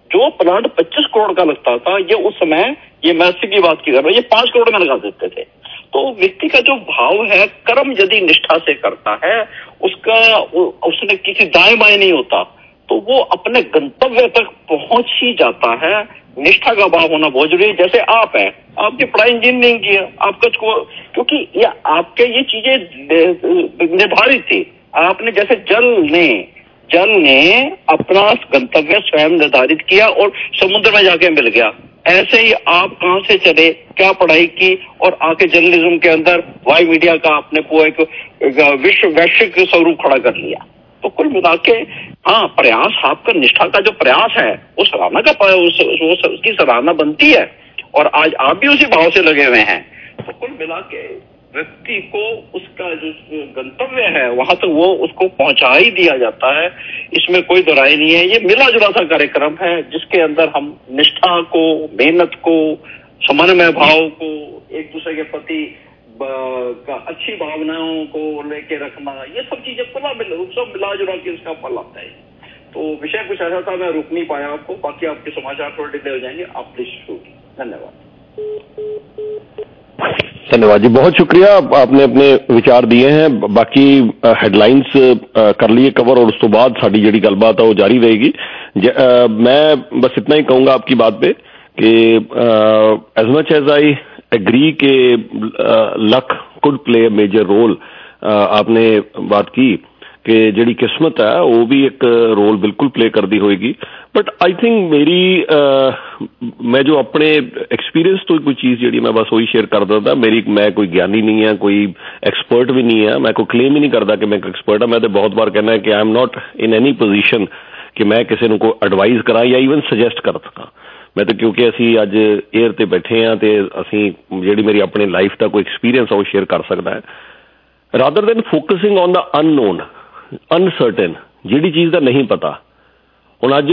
जो प्लांट पच्चीस करोड़ का लगता था, ये उस समय, ये मैं अस्सी की बात की कर रहा हूँ, ये पांच करोड़ में लगा देते थे। तो व्यक्ति का जो भाव है, कर्म यदि निष्ठा से करता है, उसका उसने किसी दाएं बाएं नहीं होता, तो वो अपने गंतव्य तक पहुंच ही जाता है। निष्ठा का भाव होना बहुत जरूरी है। जैसे आप हैं, आपने पढ़ाई इंजीनियरिंग की है, आपका क्योंकि ये आपके ये चीजें निर्धारित थी। आपने जैसे जल ने जल ने अपना गंतव्य स्वयं निर्धारित किया और समुद्र में जाके मिल गया, ऐसे ही आप कहां से चले, क्या पढ़ाई की और आके जर्नलिज्म के अंदर वाई मीडिया का आपने पूरा एक विश्व वैश्विक स्वरूप खड़ा कर लिया। तो कुल मिला के हाँ, प्रयास, आपका निष्ठा का जो प्रयास है वो सराहना का उस, उस, उसकी सराहना बनती है, और आज आप भी उसी भाव से लगे हुए हैं। तो कुल मिला के व्यक्ति को उसका जो गंतव्य है वहां तक वो उसको पहुंचा ही दिया जाता है, इसमें कोई दोराई नहीं है। ये मिला जुला सा कार्यक्रम है जिसके अंदर हम निष्ठा को, मेहनत को, समन्वय भाव को, एक दूसरे के प्रति का अच्छी भावनाओं को लेके रखना, ये सब चीजें खुला मिल सब मिला जुला के उसका फल आता है। तो विषय कुछ ऐसा था, मैं रुक नहीं पाया आपको, बाकी आपके समाचार थोड़े डिले हो जाएंगे। आप प्लीज शुरू। धन्यवाद। धन्यवाद जी, बहुत शुक्रिया, आपने अपने विचार दिए हैं। बाकी हेडलाइंस कर लिए कवर, और उस तो बाद साड़ी जी गलबात है वो जारी रहेगी। मैं बस इतना ही कहूंगा आपकी बात पे कि as much as I agree के luck could play major role, आपने बात की कि जिहड़ी किस्मत है वो भी एक रोल बिल्कुल प्ले करती होएगी। बट आई थिंक मेरी uh, मैं जो अपने एक्सपीरियंस तो कोई चीज़ जी मैं बस वही शेयर करता था। मेरी मैं कोई ज्ञानी नहीं है, कोई एक्सपर्ट भी नहीं है, मैं कोई क्लेम ही नहीं करता कि मैं एक एक्सपर्ट हाँ। मैं तो बहुत बार कहना है कि I am not in any position कि मैं किसी को एडवाइस करा या ईवन सजैसट कर सका। मैं तो क्योंकि असी अज एयर ते बैठे हाँ, तो असी जी मेरी अपने लाइफ का कोई एक्सपीरियंस है वो शेयर कर सकता है, rather than focusing on the unknown, uncertain, जिहड़ी चीज़ का नहीं पता। हुण अज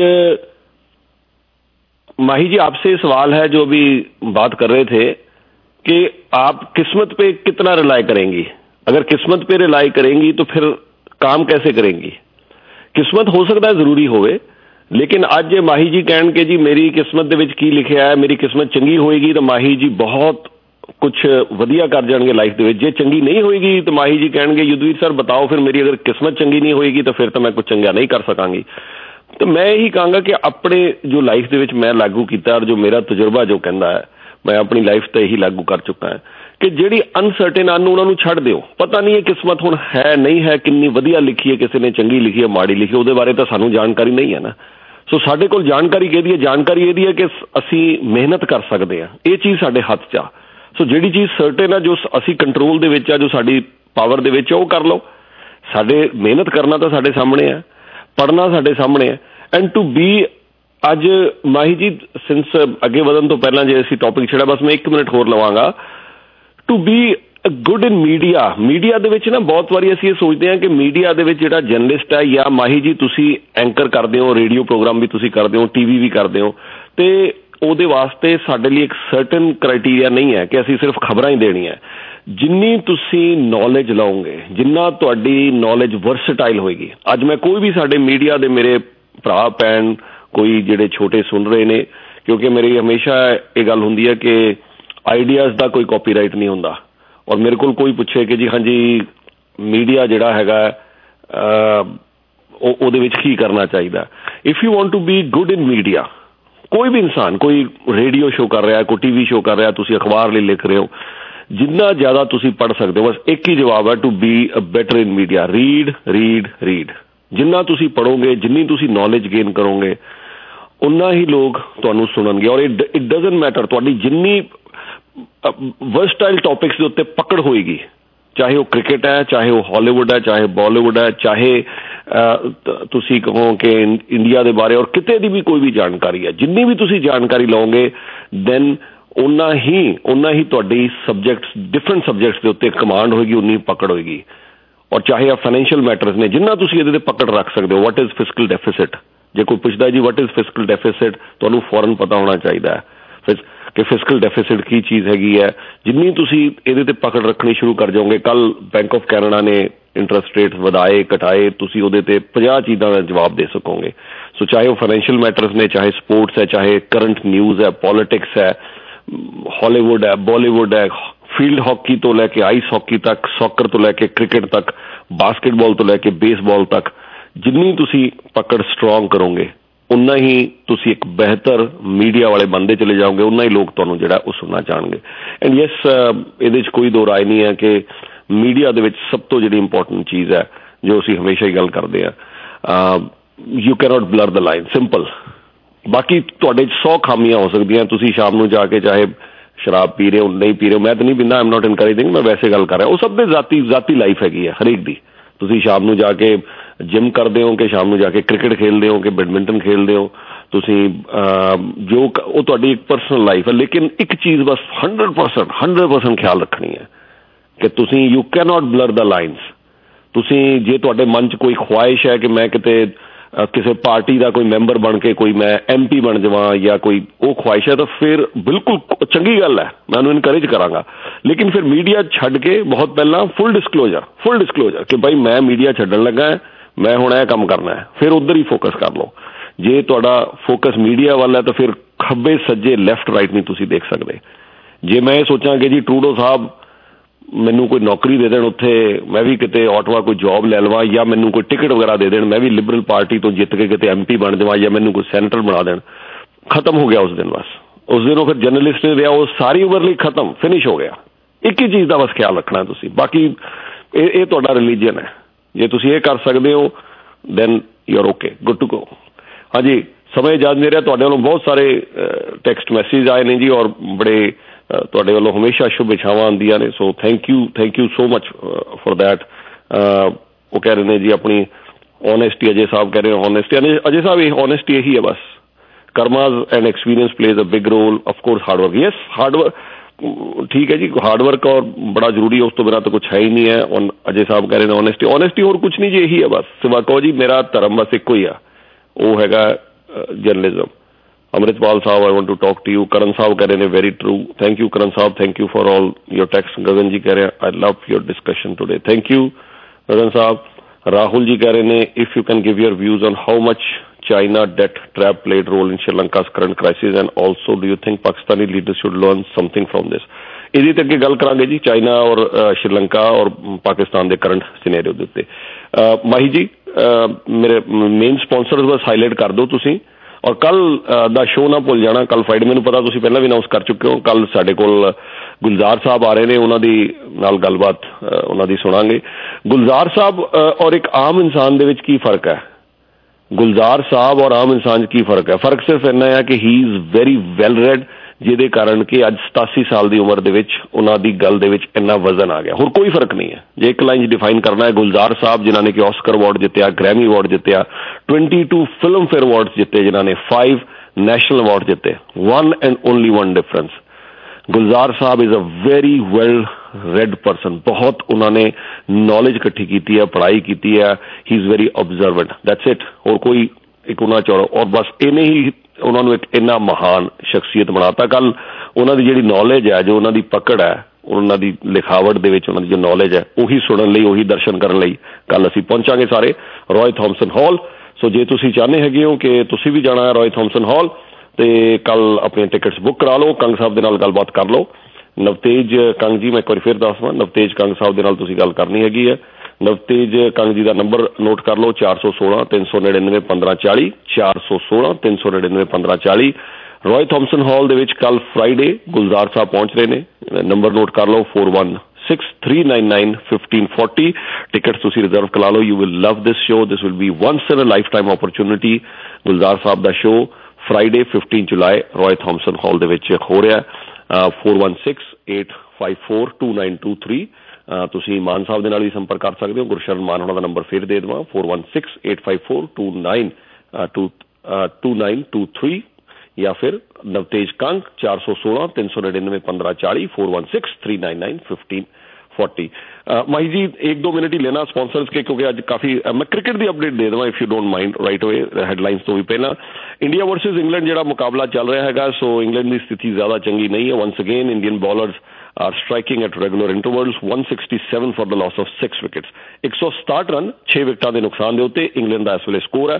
माही जी आपसे सवाल है जो भी बात कर रहे थे कि आप किस्मत पे कितना रिलाय करेंगी। अगर किस्मत पे रिलाय करेंगी तो फिर काम कैसे करेंगी। किस्मत हो सकता है जरूरी होवे, लेकिन अज माही जी कहण के जी मेरी किस्मत दे विच की लिखिया है, मेरी किस्मत चंगी होएगी तो माही जी बहुत कुछ वधिया कर जाएंगे लाइफ दे विच। जे चंगी नहीं होएगी तो माही जी कहणगे युद्धवीर सर बताओ फिर मेरी अगर किस्मत चंगी नहीं होएगी तो फिर तो मैं कुछ चंगा नहीं कर सकांगी। तो मैं यही कहूँगा कि अपने जो लाइफ दे विच मैं लागू किया और जो मेरा तजुर्बा जो कहता है मैं अपनी लाइफ तो यही लागू कर चुका है कि जिहड़ी अनसर्टेन अन उन्होंने छड्ड दिओ। पता नहीं है किस्मत हुण है नहीं है, कितनी वधिया लिखी है, किसी ने चंगी लिखी है, माड़ी लिखी है, उहदे बारे तो सानू जानकारी नहीं है ना। सो साडे कोल जानकारी किहदी है, जानकारी इहदी है कि असी मेहनत कर सकते हैं, ये चीज़ साडे हत्थ च आ। सो जिहड़ी चीज़ सर्टेन है, जो असी कंट्रोल दे विच आ, जो साडी पावर दे विच आ, वो कर लो। साडे मेहनत करना तो साडे सामने है, पढ़ना साडे सामने है। एंड टू बी अज माही जी सिंस अगे वधन तो पहला जो असी टॉपिक छड़ा, बस मैं एक मिनट होर लवांगा। To be good in media, media दे विच ना बहुत बारी असी ये सोचते हैं कि मीडिया दे विच जिहड़ा जर्नलिस्ट है, या माही जी तुसी एंकर करते हो, रेडियो प्रोग्राम भी तुसी करते हो, टीवी भी करते हो, तो ਉਹਦੇ ਵਾਸਤੇ ਸਾਡੇ ਲਈ ਇੱਕ ਸਰਟਨ ਕ੍ਰਾਈਟੇਰੀਆ ਨਹੀਂ ਹੈ ਕਿ ਅਸੀਂ ਸਿਰਫ ਖਬਰਾਂ ਹੀ ਦੇਣੀਆਂ। ਜਿੰਨੀ ਤੁਸੀਂ ਨੌਲੇਜ ਲਾਓਗੇ, ਜਿੰਨਾ ਤੁਹਾਡੀ ਨੌਲੇਜ ਵਰਸਟਾਈਲ ਹੋਏਗੀ। ਅੱਜ ਮੈਂ ਕੋਈ ਵੀ ਸਾਡੇ ਮੀਡੀਆ ਦੇ ਮੇਰੇ ਭਰਾ ਭੈਣ ਕੋਈ ਜਿਹੜੇ ਛੋਟੇ ਸੁਣ ਰਹੇ ਨੇ, ਕਿਉਂਕਿ ਮੇਰੀ ਹਮੇਸ਼ਾ ਇਹ ਗੱਲ ਹੁੰਦੀ ਹੈ ਕਿ ਆਈਡੀਆਜ਼ ਦਾ ਕੋਈ ਕਾਪੀਰਾਈਟ ਨਹੀਂ ਹੁੰਦਾ। ਔਰ ਮੇਰੇ ਕੋਲ ਕੋਈ ਪੁੱਛੇ ਕਿ ਜੀ ਹਾਂਜੀ ਮੀਡੀਆ ਜਿਹੜਾ ਹੈਗਾ ਉਹਦੇ ਵਿੱਚ ਕੀ ਕਰਨਾ ਚਾਹੀਦਾ। If you want to be good in media, कोई भी इंसान, कोई रेडियो शो कर रहा है, कोई टीवी शो कर रहा है, तुसी अखबार लिए लिख रहे हो, जितना ज़्यादा तुसी पढ़ सकते हो, बस एक ही जवाब है to be a better in media. Read read read. जिन्ना तुसी पढ़ोगे, जिन्नी तुसी नॉलेज गेन करोगे, उन्ना ही लोग तुहानू सुननगे। और इट इट डजंट मैटर तुहाडी जिन्नी वर्सटाइल टॉपिक्स दे उत्ते पकड़ होएगी, चाहे वो क्रिकेट है, चाहे वो हॉलीवुड है, चाहे बॉलीवुड है, चाहे तुसी कहो कि इंडिया के बारे और किते दी भी कोई भी जानकारी है, जिन्नी भी तुसी जानकारी लओगे दैन उन्ना ही उन्ना ही तुहाडी सब्जेक्ट्स डिफरेंट सब्जेक्ट्स के उत्ते कमांड होएगी, उन्नी पकड़ होएगी। और चाहे आप फाइनैंशियल मैटर्स ने जिन्ना तुसी इहदे ते पकड़ रख सकते हो। वट इज़ फिस्कल डेफिसिट, जे कोई पुछदा जी वट इज़ फिस्कल डेफिसिट, तुहानू फौरन पता होना चाहिए है कि फिस्कल डेफिसिट की चीज़ हैगी है। जिन्नी तुसी इहदे ते पकड़ रखनी शुरू कर जाओगे, कल बैंक ऑफ कैनेडा ने इंटरस्ट रेट वधाए घटाए, तुसी उहदे ते पचास चीज़ों का जवाब दे सकोगे। ਸੋ ਚਾਹੇ ਉਹ ਫਾਈਨੈਂਸ਼ੀਅਲ ਮੈਟਰਸ ਨੇ, ਚਾਹੇ ਸਪੋਰਟਸ ਹੈ, ਚਾਹੇ ਕਰੰਟ ਨਿਊਜ਼ ਹੈ, ਪੋਲੀਟਿਕਸ ਹੈ, ਹਾਲੀਵੁੱਡ ਹੈ, ਬਾਲੀਵੁੱਡ ਹੈ, ਫੀਲਡ ਹਾਕੀ ਤੋਂ ਲੈ ਕੇ ਆਈਸ ਹਾਕੀ ਤੱਕ, ਸੌਕਰ ਤੋਂ ਲੈ ਕੇ ਕ੍ਰਿਕਟ ਤੱਕ, ਬਾਸਕਿਟਬਾਲ ਤੋਂ ਲੈ ਕੇ ਬੇਸਬਾਲ ਤੱਕ, ਜਿੰਨੀ ਤੁਸੀਂ ਪਕੜ ਸਟਰੋਂਗ ਕਰੋਗੇ ਉਨਾ ਹੀ ਤੁਸੀਂ ਇੱਕ ਬਿਹਤਰ ਮੀਡੀਆ ਵਾਲੇ ਬੰਦੇ ਚਲੇ ਜਾਓਗੇ, ਉਨਾ ਹੀ ਲੋਕ ਤੁਹਾਨੂੰ ਜਿਹੜਾ ਉਹ ਸੁਣਨਾ ਚਾਹਣਗੇ। ਐਂਡ ਯੈਸ, ਇਹਦੇ 'ਚ ਕੋਈ ਦੋ ਰਾਏ ਨਹੀਂ ਹੈ ਕਿ ਮੀਡੀਆ ਦੇ ਵਿੱਚ ਸਭ ਤੋਂ ਜਿਹੜੀ ਇੰਪੋਰਟੈਂਟ ਚੀਜ਼ ਹੈ ਜੋ ਅਸੀਂ ਹਮੇਸ਼ਾ ਹੀ ਗੱਲ ਕਰਦੇ ਹਾਂ, you cannot blur the line, simple. ਬਾਕੀ ਤੁਹਾਡੇ 'ਚ ਸੌ ਖਾਮੀਆਂ ਹੋ ਸਕਦੀਆਂ, ਤੁਸੀਂ ਸ਼ਾਮ ਨੂੰ ਜਾ ਕੇ ਚਾਹੇ ਸ਼ਰਾਬ ਪੀ ਰਹੇ ਹੋ, ਨਹੀਂ ਪੀ ਰਹੇ ਹੋ, ਮੈਂ ਤਾਂ ਨਹੀਂ ਪੀਂਦਾ, ਆਈ ਐਮ ਨਾਟ ਇਨਕਰੇਜਿੰਗ, ਮੈਂ ਵੈਸੇ ਗੱਲ ਕਰ ਰਿਹਾ, ਉਹ ਸਭ ਦੇ ਜ਼ਾਤੀ ਜ਼ਾਤੀ ਲਾਈਫ ਹੈਗੀ ਹੈ ਹਰੇਕ ਦੀ। ਤੁਸੀਂ ਸ਼ਾਮ ਨੂੰ ਜਾ ਕੇ ਜਿਮ ਕਰਦੇ ਹੋ, ਕਿ ਸ਼ਾਮ ਨੂੰ ਜਾ ਕੇ ਕ੍ਰਿਕਟ ਖੇਡਦੇ ਹੋ, ਕਿ ਬੈਡਮਿੰਟਨ ਖੇਡਦੇ ਹੋ, ਤੁਸੀਂ ਜੋ ਉਹ ਤੁਹਾਡੀ ਇੱਕ ਪਰਸਨਲ ਲਾਈਫ ਹੈ। ਲੇਕਿਨ ਇੱਕ ਚੀਜ਼ ਬਸ ਹੰਡਰਡ ਪਰਸੈਂਟ ਹੰਡਰਡ ਪਰਸੈਂਟ ਖਿਆਲ ਰੱਖਣੀ ਹੈ ਕਿ ਤੁਸੀਂ you cannot blur the lines. ਤੁਸੀਂ ਜੇ ਤੁਹਾਡੇ ਮਨ 'ਚ ਕੋਈ ਖੁਆਇਸ਼ ਹੈ ਕਿ ਮੈਂ ਕਿਤੇ ਕਿਸੇ ਪਾਰਟੀ ਦਾ ਕੋਈ ਮੈਂਬਰ ਬਣ ਕੇ ਕੋਈ ਮੈਂ ਐਮ ਪੀ ਬਣ ਜਾਵਾਂ ਜਾਂ ਕੋਈ ਉਹ ਖੁਆਇਸ਼ ਹੈ, ਤਾਂ ਫਿਰ ਬਿਲਕੁਲ ਚੰਗੀ ਗੱਲ ਹੈ, ਮੈਂ ਉਹਨੂੰ ਇਨਕਰੇਜ ਕਰਾਂਗਾ। ਲੇਕਿਨ ਫਿਰ ਮੀਡੀਆ ਛੱਡ ਕੇ ਬਹੁਤ ਪਹਿਲਾਂ ਫੁੱਲ ਡਿਸਕਲੋਜਰ ਫੁੱਲ ਡਿਸਕਲੋਜਰ ਕਿ ਭਾਈ ਮੈਂ ਮੀਡੀਆ ਛੱਡਣ ਲੱਗਾ, ਮੈਂ ਹੁਣ ਇਹ ਕੰਮ ਕਰਨਾ ਹੈ, ਫਿਰ ਉੱਧਰ ਹੀ ਫੋਕਸ ਕਰ ਲਓ। ਜੇ ਤੁਹਾਡਾ ਫੋਕਸ ਮੀਡੀਆ ਵੱਲ ਹੈ ਤਾਂ ਫਿਰ ਖੱਬੇ ਸੱਜੇ ਲੈਫਟ ਰਾਈਟ ਨਹੀਂ ਤੁਸੀਂ ਦੇਖ ਸਕਦੇ। ਜੇ ਮੈਂ ਇਹ ਸੋਚਾਂ ਕਿ ਜੀ ਟਰੂਡੋ ਸਾਹਿਬ ਮੈਨੂੰ ਕੋਈ ਨੌਕਰੀ ਦੇ ਦੇਣ, ਉੱਥੇ ਮੈਂ ਵੀ ਕਿਤੇ ਆਟਵਾ ਕੋਈ ਜੋਬ ਲੈ ਲਵਾਂ, ਜਾਂ ਮੈਨੂੰ ਕੋਈ ਟਿਕਟ ਵਗੈਰਾ ਦੇ ਦੇਣ, ਮੈਂ ਵੀ ਲਿਬਰਲ ਪਾਰਟੀ ਤੋਂ ਜਿੱਤ ਕੇ ਕਿਤੇ ਐਮ ਪੀ ਬਣ ਜਾਵਾਂ, ਜਾਂ ਮੈਨੂੰ ਕੋਈ ਸੈਨੇਟਰ ਬਣਾ ਦੇਣ, ਖਤਮ ਹੋ ਗਿਆ ਉਸ ਦਿਨ। ਬਸ ਉਸ ਦਿਨ ਉਹ ਫਿਰ ਜਰਨਲਿਸਟ ਰਿਹਾ, ਉਹ ਸਾਰੀ ਉਮਰ ਲਈ ਖਤਮ, ਫਿਨਿਸ਼ ਹੋ ਗਿਆ। ਇੱਕ ਹੀ ਚੀਜ਼ ਦਾ ਬਸ ਖਿਆਲ ਰੱਖਣਾ ਤੁਸੀਂ, ਬਾਕੀ ਇਹ ਇਹ ਤੁਹਾਡਾ ਰਿਲੀਜਨ ਹੈ। ਜੇ ਤੁਸੀਂ ਇਹ ਕਰ ਸਕਦੇ ਹੋ then you are okay, good to go. ਹਾਂਜੀ, ਸਮੇਂ ਇਜਾਜ਼ਤ ਦੇ ਰਿਹਾ। ਤੁਹਾਡੇ ਵੱਲੋਂ ਬਹੁਤ ਸਾਰੇ ਟੈਕਸਟ ਮੈਸੇਜ ਆਏ ਨੇ ਜੀ, ਔਰ ਬੜੇ ਤੁਹਾਡੇ ਵੱਲੋਂ ਹਮੇਸ਼ਾ ਸ਼ੁਭ ਇਛਾਵਾਂ ਆਉਂਦੀਆਂ ਨੇ, so thank you thank you so much for that. ਉਹ ਕਹਿ ਰਹੇ ਨੇ ਜੀ ਆਪਣੀ ਓਨੈਸਟੀ, ਅਜੇ ਸਾਹਿਬ ਕਹਿ ਰਹੇ ਨੇ ਓਨੈਸਟੀ, ਅਜੇ ਸਾਹਿਬ ਇਹ ਓਨੈਸਟੀ ਇਹੀ ਹੈ ਬਸ। Karmas and experience plays a big role, of course hard work, yes hard work ਠੀਕ ਹੈ ਜੀ, ਹਾਰਡ ਵਰਕ ਔਰ ਬੜਾ ਜ਼ਰੂਰੀ ਹੈ, ਉਸ ਤੋਂ ਬਿਨਾਂ ਤਾਂ ਕੁਛ ਹੈ ਹੀ ਨਹੀਂ ਹੈ। ਅਜੇ ਸਾਹਿਬ ਕਹਿ ਰਹੇ ਨੇ ਓਨੈਸਟੀ, ਓਨੈਸਟੀ ਹੋਰ ਕੁਛ ਨਹੀਂ ਜੀ, ਇਹੀ ਹੈ ਬਸ। ਸਿਵਾ ਕਹੋ ਜੀ ਮੇਰਾ ਧਰਮ ਬਸ ਇੱਕੋ ਹੀ ਆ, ਉਹ ਹੈਗਾ journalism. Amritpal Saab, I want to talk to you. Karan Saab कह रहे हैं very true. Thank you Karan Saab, thank you for all your text. Gagan ji कह रहे हैं I love your discussion today. Thank you Gagan Saab. Rahul ji कह रहे हैं if you can give your views on how much China debt trap played role in Sri Lanka's current crisis, and also do you think Pakistani leaders should learn something from this? ਇਹਦੀ ਤੇ ਅੱਗੇ ਗੱਲ ਕਰਾਂਗੇ ਜੀ China ਔਰ ਸ਼੍ਰੀਲੰਕਾ ਔਰ ਪਾਕਿਸਤਾਨ ਦੇ current scenario ਦੇ ਉੱਤੇ। ਮਾਹੀ ਜੀ ਮੇਰੇ ਮੇਨ ਸਪਾਂਸਰਸ ਬਸ ਹਾਈਲਾਈਟ ਕਰ ਦਿਓ ਤੁਸੀਂ, ਔਰ ਕੱਲ ਦਾ ਸ਼ੋਅ ਨਾ ਭੁੱਲ ਜਾਣਾ। ਕੱਲ ਫਰਾਈਡੇ, ਮੈਨੂੰ ਪਤਾ ਤੁਸੀਂ ਪਹਿਲਾਂ ਵੀ ਅਨਾਊਂਸ ਕਰ ਚੁੱਕੇ ਹੋ, ਕੱਲ ਸਾਡੇ ਕੋਲ ਗੁਲਜ਼ਾਰ ਸਾਹਿਬ ਆ ਰਹੇ ਨੇ, ਉਹਨਾਂ ਦੀ ਨਾਲ ਗੱਲਬਾਤ ਉਹਨਾਂ ਦੀ ਸੁਣਾਂਗੇ। ਗੁਲਜ਼ਾਰ ਸਾਹਿਬ ਔਰ ਇੱਕ ਆਮ ਇਨਸਾਨ ਦੇ ਵਿੱਚ ਕੀ ਫਰਕ ਹੈ? ਗੁਲਜ਼ਾਰ ਸਾਹਿਬ ਔਰ ਆਮ ਇਨਸਾਨ 'ਚ ਕੀ ਫਰਕ ਹੈ? ਫਰਕ ਸਿਰਫ ਇੰਨਾ ਹੈ ਕਿ he is very well read, ਜਿਹਦੇ ਕਾਰਨ ਕਿ ਅੱਜ ਸਤਾਸੀ ਸਾਲ ਦੀ ਉਮਰ ਦੇ ਵਿੱਚ ਉਹਨਾਂ ਦੀ ਗੱਲ ਦੇ ਵਿੱਚ ਇੰਨਾ ਵਜ਼ਨ ਆ ਗਿਆ। ਹੋਰ ਕੋਈ ਫਰਕ ਨਹੀਂ ਹੈ। ਜੇ ਇੱਕ ਲਾਈਨ 'ਚ ਡਿਫਾਈਨ ਕਰਨਾ ਹੈ, ਗੁਲਜ਼ਾਰ ਸਾਹਿਬ ਜਿਨ੍ਹਾਂ ਨੇ ਕਿ ਆਸਕਰ ਅਵਾਰਡ ਜਿੱਤਿਆ, ਗ੍ਰੈਮੀ ਅਵਾਰਡ ਜਿੱਤਿਆ, twenty two Filmfare award ਜਿੱਤੇ, ਜਿਨ੍ਹਾਂ ਨੇ ਫਾਈਵ ਨੈਸ਼ਨਲ ਅਵਾਰਡ ਜਿੱਤੇ, one and only one difference. Gulzar Sahib is a very well read person, ਬਹੁਤ ਉਹਨਾਂ ਨੇ ਨੌਲੇਜ ਇਕੱਠੀ ਕੀਤੀ ਹੈ, ਪੜ੍ਹਾਈ ਕੀਤੀ ਹੈ, he is very observant, that's it. ਹੋਰ ਕੋਈ ਇੱਕ ਉਹਨਾਂ ਚੌੜਾ, ਔਰ ਬਸ ਇਹਨੇ ਹੀ ਉਹਨਾਂ ਨੂੰ ਇੱਕ ਇੰਨਾ ਮਹਾਨ ਸ਼ਖਸੀਅਤ ਬਣਾਤਾ। ਕੱਲ ਉਹਨਾਂ ਦੀ ਜਿਹੜੀ ਨੌਲੇਜ ਹੈ, ਜੋ ਉਹਨਾਂ ਦੀ ਪਕੜ ਹੈ, ਉਹਨਾਂ ਦੀ ਲਿਖਾਵਟ ਦੇ ਵਿੱਚ ਉਹਨਾਂ ਦੀ ਜੋ ਨੌਲੇਜ ਹੈ, ਉਹੀ ਸੁਣਨ ਲਈ, ਉਹੀ ਦਰਸ਼ਨ ਕਰਨ ਲਈ ਕੱਲ ਅਸੀਂ ਪਹੁੰਚਾਂਗੇ ਸਾਰੇ ਰॉय ਥਾਮਸਨ ਹਾਲ। ਸੋ ਜੇ ਤੁਸੀਂ ਚਾਹੁੰਦੇ ਹੈਗੇ ਹੋ ਕਿ ਤੁਸੀਂ ਵੀ ਜਾਣਾ ਹੈ ਰॉय ਥਾਮਸਨ ਹਾਲ, ਤੇ ਕੱਲ ਆਪਣੀਆਂ ਟਿਕਟਸ ਬੁੱਕ ਕਰਾ ਲਓ, ਕੰਗ ਸਾਹਿਬ ਦੇ ਨਾਲ ਗੱਲਬਾਤ ਕਰ ਲਓ। ਨਵਤੇਜ ਕੰਗ ਜੀ, ਮੈਂ ਇੱਕ ਵਾਰੀ ਫਿਰ ਦੱਸਵਾਂ, ਨਵਤੇਜ ਕੰਗ ਸਾਹਿਬ ਦੇ ਨਾਲ ਤੁਸੀਂ ਗੱਲ ਕਰਨੀ ਹੈਗੀ ਹੈ। ਨਵਤੇਜ ਕੰਗ ਜੀ ਦਾ ਨੰਬਰ ਨੋਟ ਕਰ ਲਓ, ਚਾਰ ਸੌ ਸੋਲਾਂ ਤਿੰਨ ਸੌ ਨੜਿਨਵੇਂ ਪੰਦਰਾਂ ਚਾਲੀ, ਚਾਰ ਸੌ ਸੋਲਾਂ ਤਿੰਨ ਸੌ ਨੜਿਨਵੇਂ ਪੰਦਰਾਂ ਚਾਲੀ। ਰॉय ਥਾਮਸਨ ਹਾਲ ਦੇ ਵਿੱਚ ਕੱਲ ਫਰਾਈਡੇ ਗੁਲਜ਼ਾਰ ਸਾਹਿਬ ਪਹੁੰਚ ਰਹੇ ਨੇ, ਨੰਬਰ ਨੋਟ ਕਰ ਲਓ four one six three nine nine fifteen forty. Ticket ਤੁਸੀਂ ਰਿਜ਼ਰਵ ਕਰਾ ਲਓ। You will love this show, this will be once in a lifetime opportunity. Gulzar Sahib ਦਾ show Friday fifteen July Roy Thomson Hall ਦੇ ਵਿੱਚ ਹੋ ਰਿਹਾ। Four one six eight five four two nine two three. ਤੁਸੀਂ ਮਾਨ ਸਾਹਿਬ ਦੇ ਨਾਲ ਵੀ ਸੰਪਰਕ ਕਰ ਸਕਦੇ ਹੋ। ਗੁਰਸ਼ਰਨ ਮਾਨ ਉਹਨਾਂ ਦਾ ਨੰਬਰ ਫਿਰ ਦੇ ਦੇਵਾਂ, four one six eight five four two nine two two nine two three, ਜਾਂ ਫਿਰ ਨਵਤੇਜ ਕੰਗ ਚਾਰ ਸੌ ਸੋਲਾਂ ਤਿੰਨ ਸੌ ਨੜਿਨਵੇਂ ਪੰद्रह चालीस four one six three nine nine fifteen forty. Mahi ji एक दो मिनट ही लेना स्पॉन्सर्स के, क्योंकि आज काफ़ी मैं क्रिकेट की अपडेट दे देवां if you don't mind right away. Headlines तो भी पहला इंडिया वर्सेज इंग्लैंड जिहड़ा मुकाबला चल रहा है, सो इंग्लैंड की स्थिति ज़्यादा चंगी नहीं है। Once again Indian bowlers are striking at regular intervals, one sixty-seven for the loss of six wickets, एक सौ सताहठ रन छह विकटां दे नुकसान दे उत्ते इंग्लैंड दा इस वेले स्कोर है।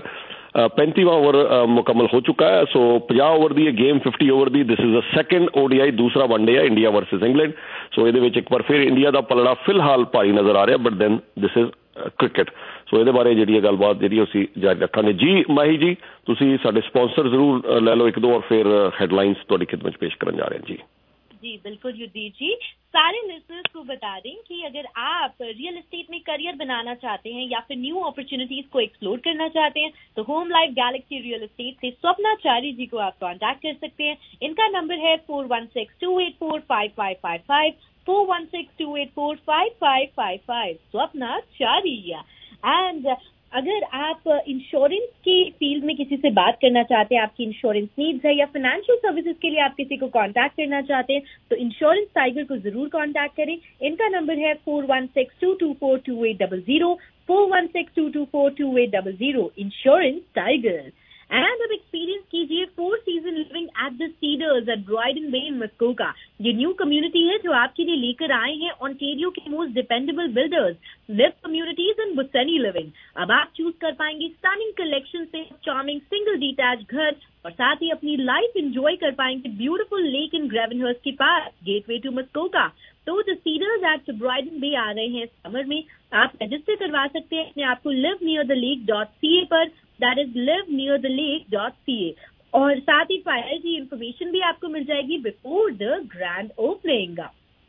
पैंतीवां ओवर मुकम्मल हो चुका है। सो पचास ओवर की गेम फिफ्टी ओवर की this is a second ODI दूसरा वनडे है इंडिया वर्सिस इंग्लैंड। सो ये एक बार फिर इंडिया का पलड़ा फिलहाल भारी नज़र आ रहा, but then this is cricket. So ये बारे जी गलबात जी असी जारी रखांगे। जी माही जी तुसी साडे स्पॉन्सर जरूर लै लो एक दो और फिर हैडलाइंस तुहाडी खिदमत पेश करन जा रहे हैं। जी जी बिल्कुल युद्धवीर जी, सारे लिसनर्स को बता दें कि अगर आप रियल एस्टेट में करियर बनाना चाहते हैं या फिर न्यू अपॉर्चुनिटीज को एक्सप्लोर करना चाहते हैं तो Home Life Galaxy Real Estate से स्वप्नाचारी जी को आप कांटेक्ट कर सकते हैं। इनका नंबर है four one six two eight four five five five five, four one six two eight four five five five five, Swapnachari. And अगर आप इंश्योरेंस की फील्ड में किसी से बात करना चाहते हैं, आपकी इंश्योरेंस नीड्स है या फाइनेंशियल सर्विसेज के लिए आप किसी को कांटेक्ट करना चाहते हैं तो इंश्योरेंस टाइगर को जरूर कांटेक्ट करें। इनका नंबर है four one six two two four two eight zero zero, four one six two two four two eight zero zero, Insurance Tiger. And अब एक्सपीरियंस कीजिए four season living at the Cedars at Brydon Bay in Muskoka. ये new community है जो आपके लिए लेकर आए हैं ओंटारियो के most dependable builders, Liv communities and Buseni living. अब आप चूज कर पाएंगे स्टनिंग कलेक्शन से चार्मिंग सिंगल डिटैच घर और साथ ही अपनी लाइफ एंजॉय कर पाएंगे ब्यूटीफुल लेक इन ग्रेवनहर्स्ट के पास, गेटवे टू मस्कोका। तो the Cedars at Brydon Bay आ रहे हैं समर में। आप रजिस्टर करवा सकते हैं अपने आप को live near the lake dot C A पर, that is live near the lake dot C A. और साथ ही फायर की इंफॉर्मेशन भी आपको मिल जाएगी before the grand opening.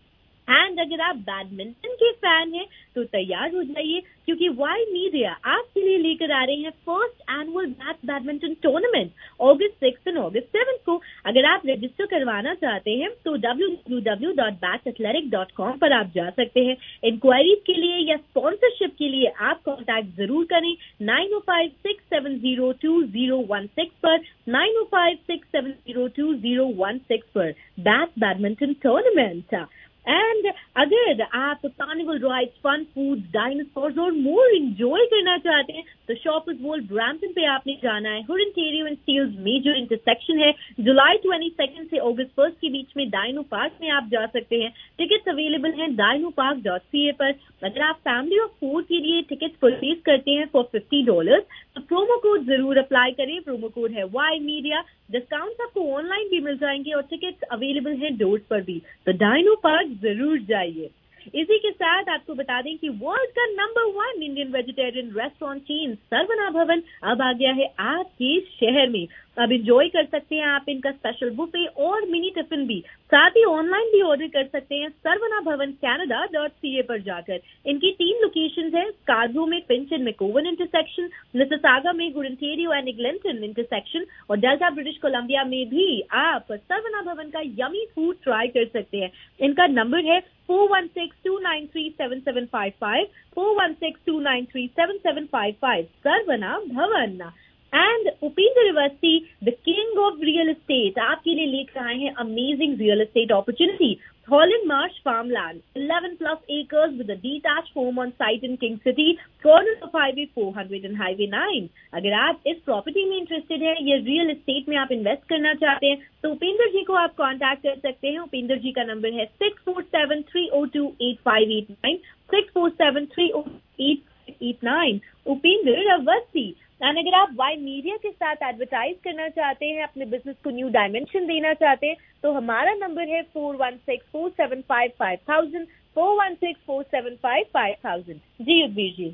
And अगर आप बैडमिंटन के फैन हैं तो तैयार हो जाइए क्योंकि वाई मीडिया आपके लिए लेकर आ रहे हैं first annual Batch badminton tournament August six and August seventh को। अगर आप रजिस्टर करवाना चाहते हैं तो W W W dot Batch athletic dot com पर आप जा सकते हैं। इंक्वायरीज के लिए या स्पॉन्सरशिप के लिए आप कॉन्टैक्ट जरूर करें नाइन ओ five six seven zero two zero one six पर, नाइन ओ five six seven zero two zero one six पर। Batch badminton tournament. एंड अगर आप carnival rides, fun food, dinosaurs और मोर एंजॉय करना चाहते हैं तो शॉपर्स वर्ल्ड ब्रैम्पटन पे आपने जाना है। Ontario and Steeles major intersection है। जुलाई ट्वेंटी सेकेंड से अगस्त फर्स्ट के बीच में डायनो पार्क में आप जा सकते हैं। टिकट्स अवेलेबल हैं Dino Park dot C A पर। अगर आप फैमिली ऑफ फोर के लिए टिकट्स परचेज करते हैं फॉर फिफ्टी डॉलर तो प्रोमो कोड जरूर अप्लाई करें। प्रोमो कोड है वाई मीडिया। डिस्काउंट आपको ऑनलाइन भी मिल जाएंगे और टिकट्स अवेलेबल हैं डोर्स पर भी। तो डायनो पार्क जरूर जाइए। इसी के साथ आपको बता दें कि वर्ल्ड का number one Indian vegetarian restaurant chain Saravana Bhavan अब आ गया है आपके शहर में। अब एंजॉय कर सकते हैं आप इनका स्पेशल बुफे और मिनी टिफिन भी। साथ ही ऑनलाइन भी ऑर्डर कर सकते हैं सरवना भवन कैनेडा डॉट सी ए पर जाकर। इनकी तीन लोकेशंस हैं, स्कार्बरो में Finch and McCowan intersection, Mississauga में ओंटारियो एंड एग्लिंटन इंटरसेक्शन और डेल्टा ब्रिटिश कोलंबिया में भी आप सरवना भवन का यमी फूड ट्राई कर सकते हैं। इनका नंबर है four one six two nine three seven seven five five, four one six two nine three seven seven five five, Saravana Bhavan. And Upendra Awasthi the king of real estate आपके लिए लेकर आए हैं amazing real estate opportunity. Holland Marsh farmland, eleven plus acres with a detached home on site in King City, corner of Highway four hundred and Highway nine. अगर आप इस property में interested हैं या रियल एस्टेट में आप invest करना चाहते हैं तो उपेंद्र जी को आप कांटेक्ट कर सकते हैं। उपेंद्र जी का नंबर है six four seven three O two eight five eight nine, six four seven three O eight eight nine. Upendra Awasthi. And अगर आप वाई मीडिया के साथ एडवर्टाइज करना चाहते हैं, अपने बिजनेस को न्यू डायमेंशन देना चाहते हैं तो हमारा नंबर है four one six four seven five five thousand, four one six four seven five five thousand. जी युद्धवीर जी